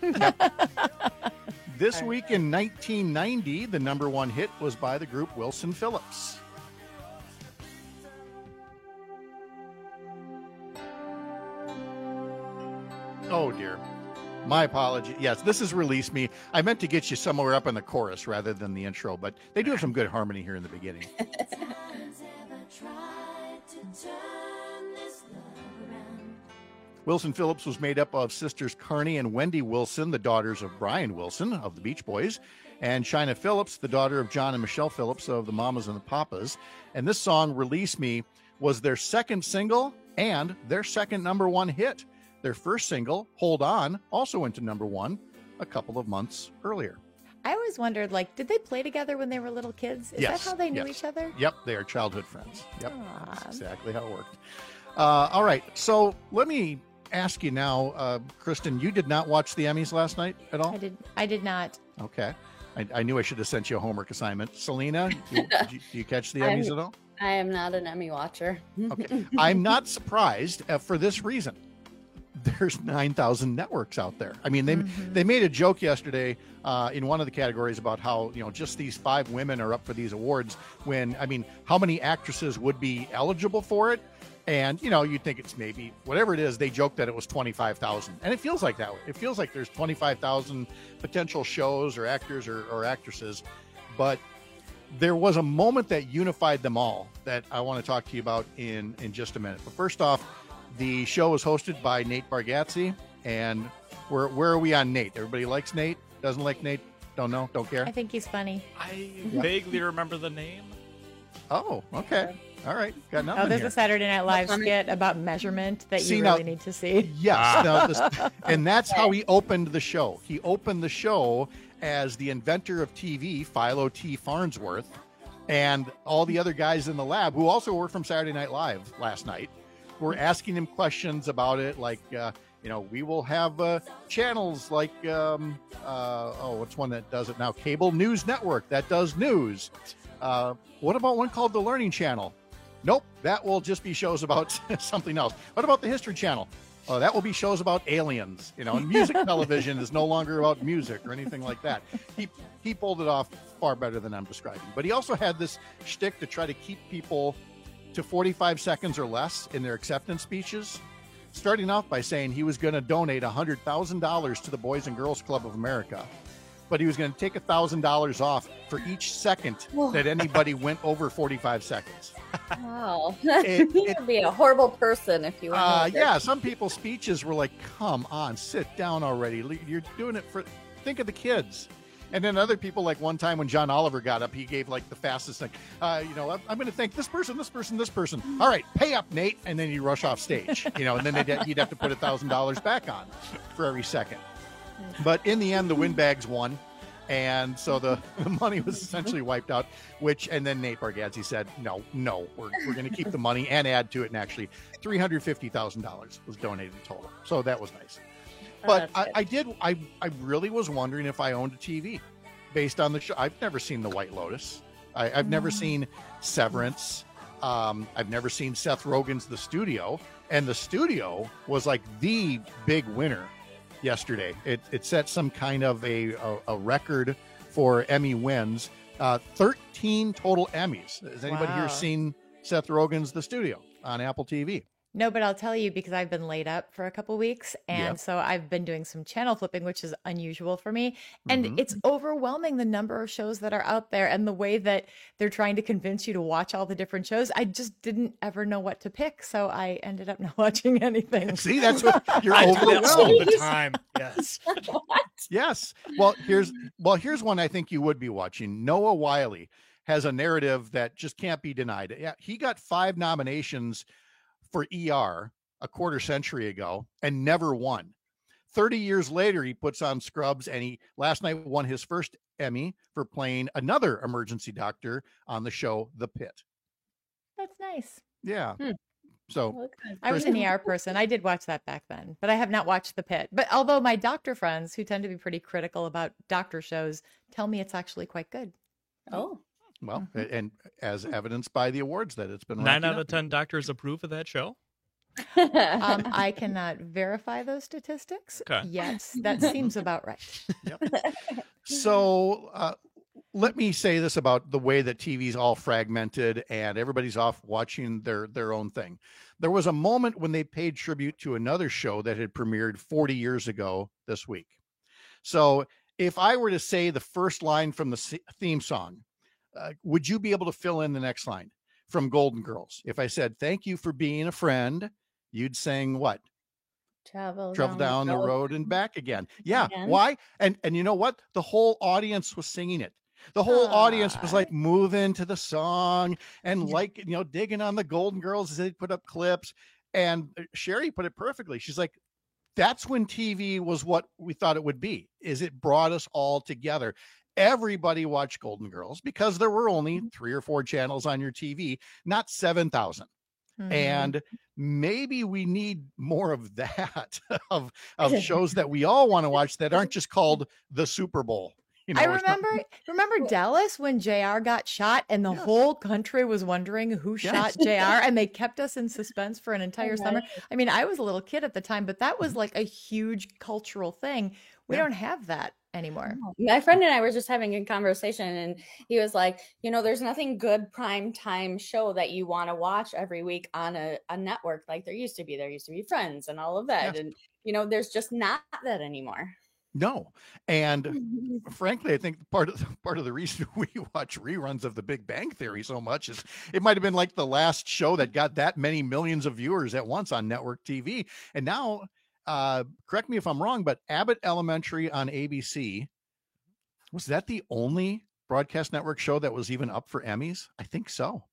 This week in 1990, the number 1 hit was by the group Wilson Phillips. Oh, dear. My apology. Yes, this is Release Me. I meant to get you somewhere up in the chorus rather than the intro, but they do have some good harmony here in the beginning. Wilson Phillips was made up of sisters Carney and Wendy Wilson, the daughters of Brian Wilson of the Beach Boys, and China Phillips, the daughter of John and Michelle Phillips of the Mamas and the Papas. And this song, Release Me, was their second single and their second number 1 hit. Their first single, Hold On, also went to number 1 a couple of months earlier. I always wondered, like, did they play together when they were little kids? Is that how they knew each other? Yep, they are childhood friends. Yep, that's exactly how it worked. All right, so let me ask you now, Kristen, you did not watch the Emmys last night at all? I did not. Okay. I knew I should have sent you a homework assignment. Selena, do you catch the Emmys at all? I am not an Emmy watcher. Okay. I'm not surprised for this reason. There's 9,000 networks out there. I mean, they made a joke yesterday in one of the categories about how, you know, just these 5 women are up for these awards when, I mean, how many actresses would be eligible for it? And, you know, you'd think it's maybe whatever it is. They joked that it was 25,000, and it feels like that way. It feels like there's 25,000 potential shows or actors or actresses, but there was a moment that unified them all that I want to talk to you about in just a minute. But first off, the show was hosted by Nate Bargatze, and where are we on Nate? Everybody likes Nate? Doesn't like Nate? Don't know? Don't care? I think he's funny. I vaguely remember the name. Oh, okay. All right. Got nothing there's here. a Saturday Night Live skit about measurement that you really need to see. Yes. And that's how he opened the show. He opened the show as the inventor of TV, Philo T. Farnsworth, and all the other guys in the lab who also were from Saturday Night Live last night were asking him questions about it, like, you know, we will have channels like, what's one that does it now? Cable News Network that does news. What about one called The Learning Channel? Nope, that will just be shows about something else. What about the History Channel? Oh, that will be shows about aliens, you know, and music television is no longer about music or anything like that. He pulled it off far better than I'm describing. But he also had this shtick to try to keep people to 45 seconds or less in their acceptance speeches, starting off by saying he was going to donate $100,000 to the Boys and Girls Club of America, but he was going to take $1,000 off for each second that anybody went over 45 seconds. Wow. You'd be a horrible person if you went yeah, some people's speeches were like, come on, sit down already. You're doing it for, think of the kids. And then other people, like one time when John Oliver got up, he gave like the fastest thing. I'm going to thank this person, this person, this person. All right, pay up, Nate. And then you rush off stage, and then you'd have to put $1,000 back on for every second. But in the end, the windbags won. And so the money was essentially wiped out, and then Nate Bargatze said, no, we're going to keep the money and add to it. And actually $350,000 was donated total. So that was nice. But I really was wondering if I owned a TV based on the show. I've never seen The White Lotus. I've never seen Severance. I've never seen Seth Rogen's The Studio. And The Studio was like the big winner yesterday. It set some kind of a record for Emmy wins. 13 total Emmys. Has anybody here seen Seth Rogen's The Studio on Apple TV? No, but I'll tell you because I've been laid up for a couple weeks. And so I've been doing some channel flipping, which is unusual for me. And it's overwhelming the number of shows that are out there and the way that they're trying to convince you to watch all the different shows. I just didn't ever know what to pick. So I ended up not watching anything. See, that's what you're overwhelmed all the time. Yes. What? Yes. Well, here's one I think you would be watching. Noah Wyle has a narrative that just can't be denied. Yeah, he got 5 nominations for ER a quarter century ago and never won. 30 years later, he puts on Scrubs, and he last night won his first Emmy for playing another emergency doctor on the show The Pit. That's nice. Yeah. So I was an ER person. I did watch that back then, but I have not watched The Pit. But although my doctor friends, who tend to be pretty critical about doctor shows, tell me it's actually quite good. Oh. Well, and as evidenced by the awards that it's been 9 out of 10 doctors approve of that show. I cannot verify those statistics. Okay. Yes, that seems about right. So let me say this about the way that TV's all fragmented and everybody's off watching their own thing. There was a moment when they paid tribute to another show that had premiered 40 years ago this week. So if I were to say the first line from the theme song, would you be able to fill in the next line from Golden Girls? If I said, thank you for being a friend, you'd sing what? Travel down the road and back again. Yeah. Why? And you know what? The whole audience was singing it. The whole audience was like moving to the song and like, digging on the Golden Girls as they put up clips. And Sherry put it perfectly. She's like, that's when TV was what we thought it would be, is it brought us all together. Everybody watched Golden Girls because there were only 3 or 4 channels on your TV, not 7,000. And maybe we need more of that, of shows that we all want to watch that aren't just called the Super Bowl. I remember Dallas when JR got shot and the whole country was wondering who shot JR, and they kept us in suspense for an entire summer. I mean, I was a little kid at the time, but that was like a huge cultural thing. We don't have that anymore. My friend and I were just having a conversation, and he was like, there's nothing good prime time show that you want to watch every week on a network like there used to be. There used to be Friends and all of that. And, there's just not that anymore. No. And frankly, I think part of the reason we watch reruns of The Big Bang Theory so much is it might have been like the last show that got that many millions of viewers at once on network TV. And now, correct me if I'm wrong, but Abbott Elementary on ABC, was that the only broadcast network show that was even up for Emmys? I think so.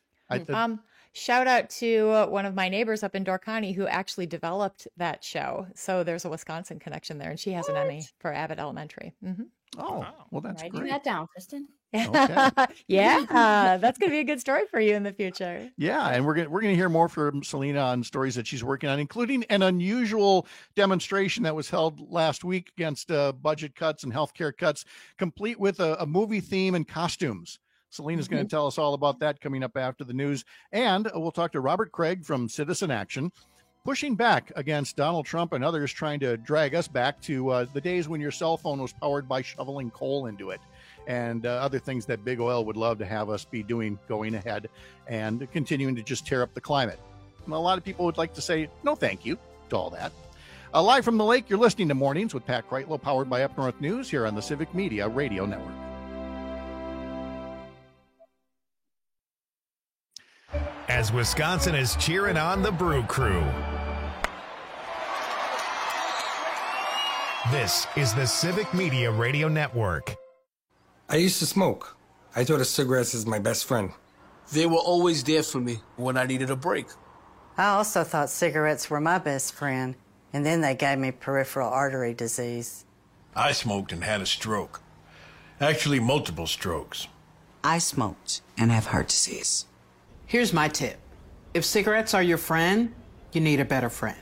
Shout out to one of my neighbors up in Door County who actually developed that show. So there's a Wisconsin connection there, and she has an Emmy for Abbott Elementary. Oh, well, that's Writing great. that down, Kristen. Okay. Yeah, that's going to be a good story for you in the future. Yeah, and we're gonna hear more from Selena on stories that she's working on, including an unusual demonstration that was held last week against budget cuts and healthcare cuts, complete with a movie theme and costumes. Selena's going to tell us all about that coming up after the news. And we'll talk to Robert Craig from Citizen Action, pushing back against Donald Trump and others trying to drag us back to the days when your cell phone was powered by shoveling coal into it, and other things that big oil would love to have us be doing going ahead and continuing to just tear up the climate. And a lot of people would like to say, no, thank you to all that. Live from the lake, you're listening to Mornings with Pat Kreitlow, powered by Up North News here on the Civic Media Radio Network. As Wisconsin is cheering on the Brew Crew. This is the Civic Media Radio Network. I used to smoke. I thought of cigarettes as my best friend. They were always there for me when I needed a break. I also thought cigarettes were my best friend, and then they gave me peripheral artery disease. I smoked and had a stroke. Actually, multiple strokes. I smoked and have heart disease. Here's my tip. If cigarettes are your friend, you need a better friend.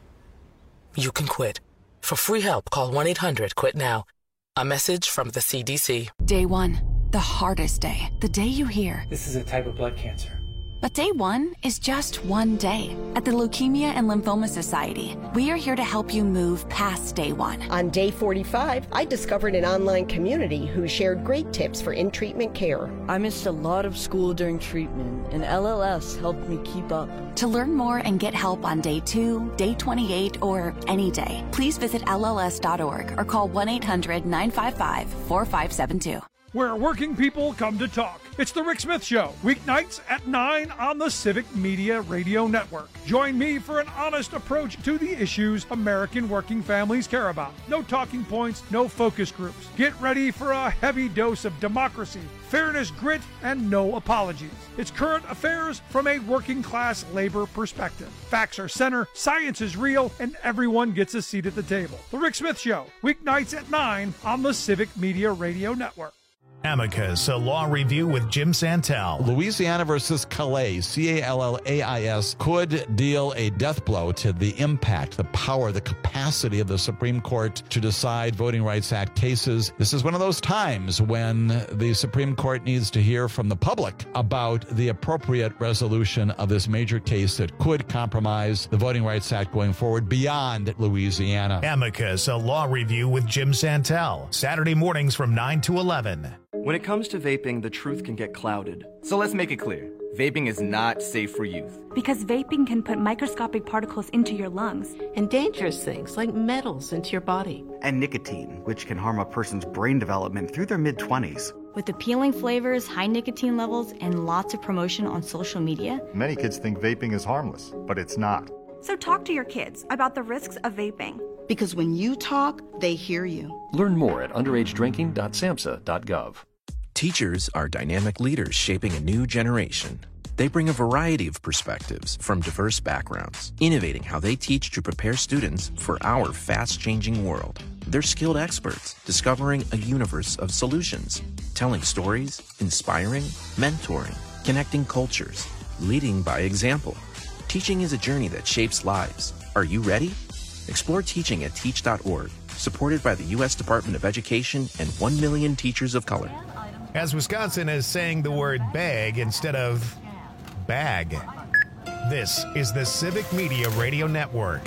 You can quit. For free help, call 1-800-QUIT-NOW. A message from the CDC. Day one, the hardest day. The day you hear. This is a type of blood cancer. But day one is just one day. At the Leukemia and Lymphoma Society, we are here to help you move past day one. On day 45, I discovered an online community who shared great tips for in-treatment care. I missed a lot of school during treatment, and LLS helped me keep up. To learn more and get help on day 2, day 28, or any day, please visit LLS.org or call 1-800-955-4572. Where working people come to talk. It's the Rick Smith Show, weeknights at 9 on the Civic Media Radio Network. Join me for an honest approach to the issues American working families care about. No talking points, no focus groups. Get ready for a heavy dose of democracy, fairness, grit, and no apologies. It's current affairs from a working class labor perspective. Facts are center, science is real, and everyone gets a seat at the table. The Rick Smith Show, weeknights at 9 on the Civic Media Radio Network. Amicus, a law review with Jim Santel. Louisiana versus Calais, Callais, could deal a death blow to the impact, the power, the capacity of the Supreme Court to decide Voting Rights Act cases. This is one of those times when the Supreme Court needs to hear from the public about the appropriate resolution of this major case that could compromise the Voting Rights Act going forward beyond Louisiana. Amicus, a law review with Jim Santel. Saturday mornings from 9 to 11. When it comes to vaping, the truth can get clouded. So let's make it clear. Vaping is not safe for youth. Because vaping can put microscopic particles into your lungs. And dangerous things like metals into your body. And nicotine, which can harm a person's brain development through their mid-20s. With appealing flavors, high nicotine levels, and lots of promotion on social media. Many kids think vaping is harmless, but it's not. So talk to your kids about the risks of vaping. Because when you talk, they hear you. Learn more at underagedrinking.samhsa.gov. Teachers are dynamic leaders shaping a new generation. They bring a variety of perspectives from diverse backgrounds, innovating how they teach to prepare students for our fast-changing world. They're skilled experts, discovering a universe of solutions, telling stories, inspiring, mentoring, connecting cultures, leading by example. Teaching is a journey that shapes lives. Are you ready? Explore teaching at teach.org, supported by the U.S. Department of Education and 1 million teachers of color. As Wisconsin is saying the word bag instead of bag. This is the Civic Media Radio Network.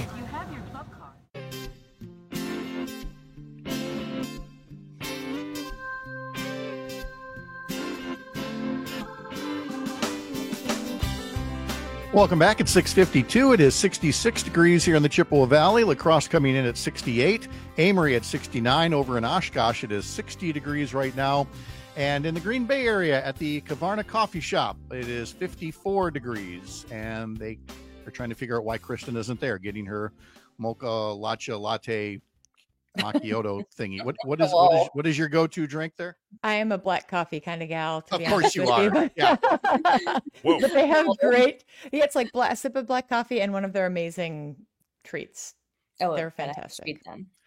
Welcome back at 6:52. It is 66 degrees here in the Chippewa Valley. La Crosse coming in at 68. Amory at 69. Over in Oshkosh, it is 60 degrees right now. And in the Green Bay area at the Kavarna Coffee Shop, it is 54 degrees. And they are trying to figure out why Kristen isn't there, getting her mocha matcha latte macchiato thingy. What is your go-to drink there? I am a black coffee kind of gal. To be Of course honest you with are. Yeah. But they have great. Yeah, it's like a sip of black coffee and one of their amazing treats. Oh, they're fantastic.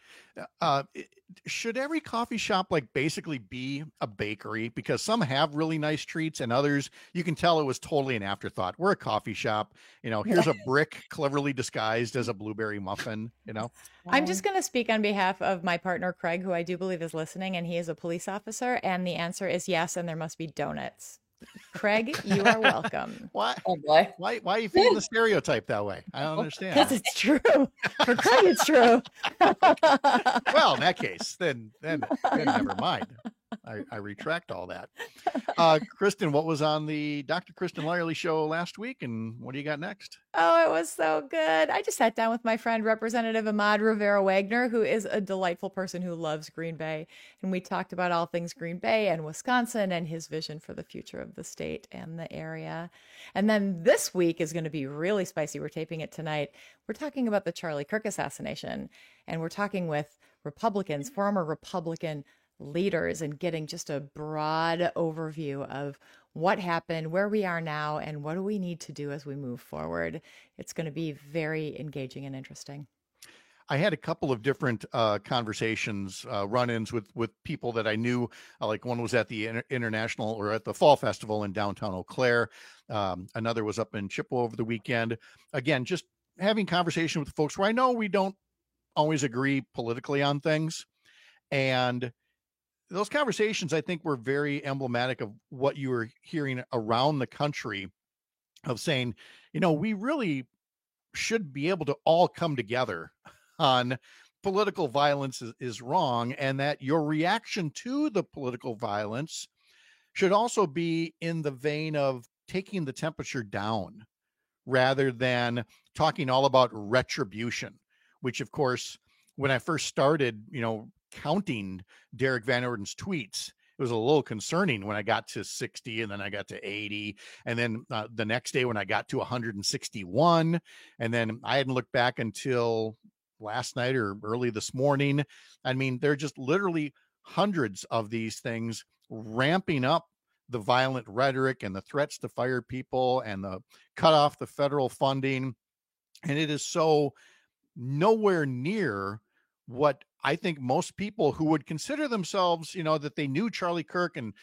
Should every coffee shop basically be a bakery? Because some have really nice treats and others you can tell it was totally an afterthought. We're a coffee shop, here's a brick cleverly disguised as a blueberry muffin, I'm just going to speak on behalf of my partner Craig, who I do believe is listening, and he is a police officer, and the answer is yes, and there must be donuts. Craig, you are welcome. What? Oh boy. Why are you feeding the stereotype that way? I don't understand. Because it's true. For Craig, it's true. Well, in that case, then never mind. I retract all that. Kristen, what was on the Dr. Kristen Lyerly show last week, and what do you got next? Oh, it was so good. I just sat down with my friend, Representative Ahmad Rivera-Wagner, who is a delightful person who loves Green Bay. And we talked about all things Green Bay and Wisconsin and his vision for the future of the state and the area. And then this week is going to be really spicy. We're taping it tonight. We're talking about the Charlie Kirk assassination, and we're talking with Republicans, former Republican leaders and getting just a broad overview of what happened, where we are now, and what do we need to do as we move forward. It's going to be very engaging and interesting. I had a couple of different conversations, run-ins with people that I knew. Like one was at the International or at the Fall Festival in downtown Eau Claire. Another was up in Chippewa over the weekend. Again, just having conversation with folks where I know we don't always agree politically on things. And those conversations, I think, were very emblematic of what you were hearing around the country of saying, we really should be able to all come together on political violence is wrong, and that your reaction to the political violence should also be in the vein of taking the temperature down rather than talking all about retribution, which, of course, when I first started, counting Derek Van Orden's tweets, it was a little concerning when I got to 60 and then I got to 80. And then the next day when I got to 161, and then I hadn't looked back until last night or early this morning. I mean, there are just literally hundreds of these things ramping up the violent rhetoric and the threats to fire people and the cut off the federal funding. And it is so nowhere near what I think most people who would consider themselves, that they knew Charlie Kirk and,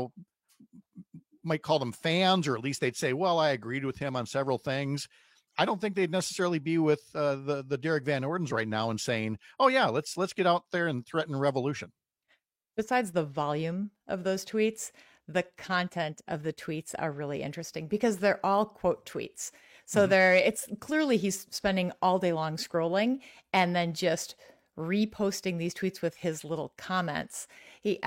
might call them fans, or at least they'd say, well, I agreed with him on several things. I don't think they'd necessarily be with the Derek Van Ordens right now and saying, oh yeah, let's get out there and threaten revolution. Besides the volume of those tweets, the content of the tweets are really interesting because they're all quote tweets. So it's clearly he's spending all day long scrolling and then just reposting these tweets with his little comments. He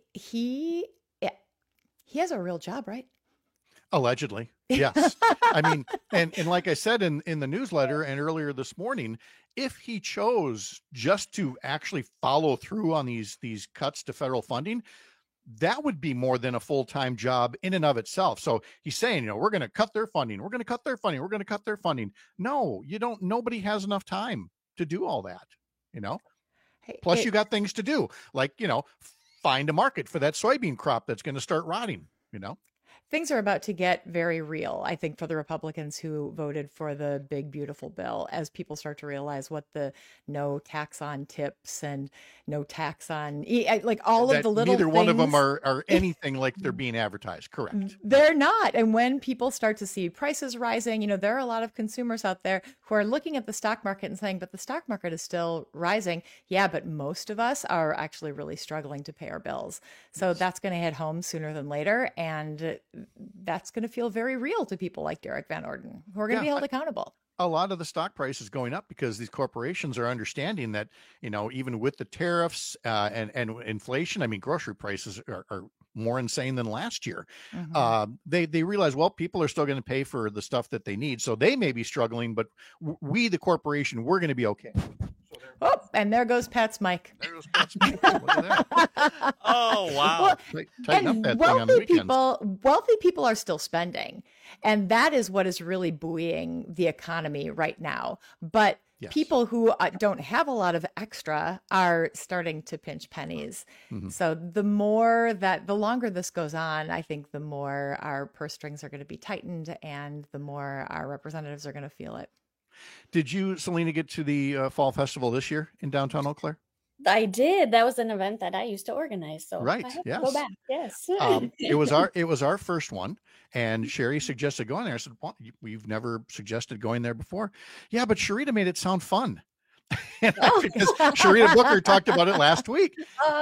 has a real job, right? Allegedly. Yes. I mean, and like I said in the newsletter and earlier this morning, if he chose just to actually follow through on these cuts to federal funding, that would be more than a full-time job in and of itself. So he's saying, we're going to cut their funding. We're going to cut their funding. We're going to cut their funding. No, you don't. Nobody has enough time to do all that, Plus you got things to do, like, find a market for that soybean crop that's going to start rotting, Things are about to get very real, I think, for the Republicans who voted for the big, beautiful bill, as people start to realize what the no tax on tips and no tax on, like all of the little neither things. One of them are anything like they're being advertised. Correct. They're not. And when people start to see prices rising, there are a lot of consumers out there who are looking at the stock market and saying, but the stock market is still rising. Yeah, but most of us are actually really struggling to pay our bills. So that's going to hit home sooner than later. And that's going to feel very real to people like Derek Van Orden, who are going to be held accountable. A lot of the stock price is going up because these corporations are understanding that, even with the tariffs and inflation, I mean, grocery prices are more insane than last year. They realize, well, people are still going to pay for the stuff that they need. So they may be struggling, but we, the corporation, we're going to be okay. Oh, and there goes Pat's mic. There goes Pat's mic. Look at that. Oh, wow. Well, tighten up that thing on the weekends. Wealthy people are still spending. And that is what is really buoying the economy right now. But people who don't have a lot of extra are starting to pinch pennies. So the longer this goes on, I think the more our purse strings are going to be tightened and the more our representatives are going to feel it. Did you, Selena, get to the Fall Festival this year in downtown Eau Claire? I did. That was an event that I used to organize. So right. I have Yes. to go back. Yes. It was our first one, and Sherry suggested going there. I said, well, we've never suggested going there before. Yeah, but Sharita made it sound fun. Because Sharita Booker talked about it last week.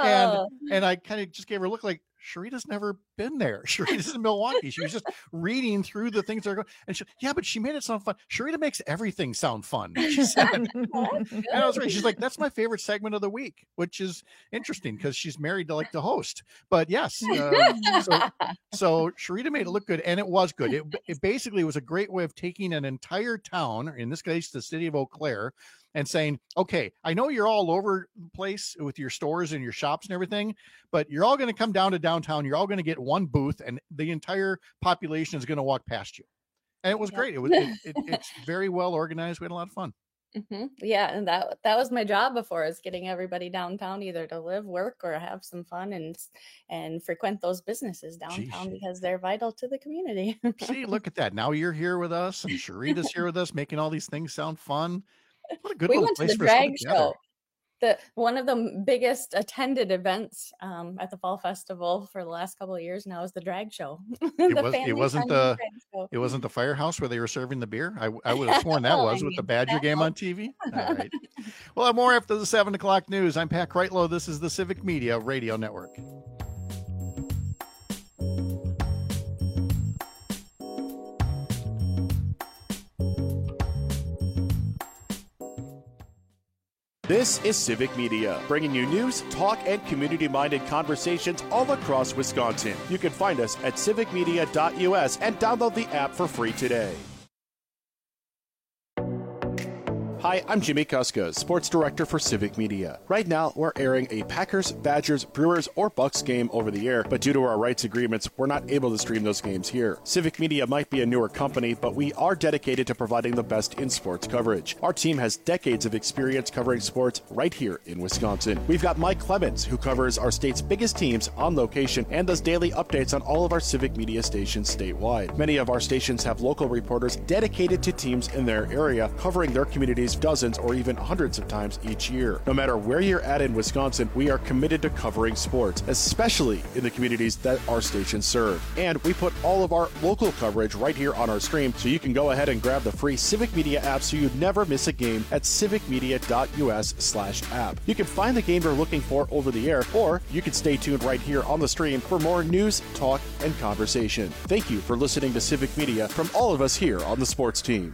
And I kind of just gave her a look like, Sharita's never been there. Sharita's in Milwaukee. She was just reading through the things that are going. And but she made it sound fun. Sharita makes everything sound fun, she said. And I was right. She's like, that's my favorite segment of the week, which is interesting because she's married to like the host. But yes, so Sharita made it look good, and it was good. It basically was a great way of taking an entire town, in this case, the city of Eau Claire, and saying, okay, I know you're all over the place with your stores and your shops and everything, but you're all going to come down to downtown. You're all going to get one booth, and the entire population is going to walk past you. And it was great. It's very well organized. We had a lot of fun. Yeah, and that was my job before, is getting everybody downtown either to live, work, or have some fun and frequent those businesses downtown because they're vital to the community. See, look at that. Now you're here with us, and Sharita's here with us, making all these things sound fun. What a good We little went to place the for us to drag get together. show. One of the biggest attended events at the Fall Festival for the last couple of years now is the drag show. It wasn't the firehouse where they were serving the beer. I would have sworn that was with the Badger game on TV. All right. We'll have more after the 7 o'clock news. I'm Pat Kreitlow. This is the Civic Media Radio Network. This is Civic Media, bringing you news, talk, and community-minded conversations all across Wisconsin. You can find us at civicmedia.us and download the app for free today. Hi, I'm Jimmy Kuska, Sports Director for Civic Media. Right now, we're airing a Packers, Badgers, Brewers, or Bucks game over the air, but due to our rights agreements, we're not able to stream those games here. Civic Media might be a newer company, but we are dedicated to providing the best in sports coverage. Our team has decades of experience covering sports right here in Wisconsin. We've got Mike Clemens, who covers our state's biggest teams on location and does daily updates on all of our Civic Media stations statewide. Many of our stations have local reporters dedicated to teams in their area, covering their communities dozens or even hundreds of times each year. No matter where you're at in Wisconsin, we are committed to covering sports, especially in the communities that our stations serve. And we put all of our local coverage right here on our stream, so you can go ahead and grab the free Civic Media app so you never miss a game at civicmedia.us/app. You can find the game you're looking for over the air, or you can stay tuned right here on the stream for more news, talk, and conversation. Thank you for listening to Civic Media from all of us here on the sports team.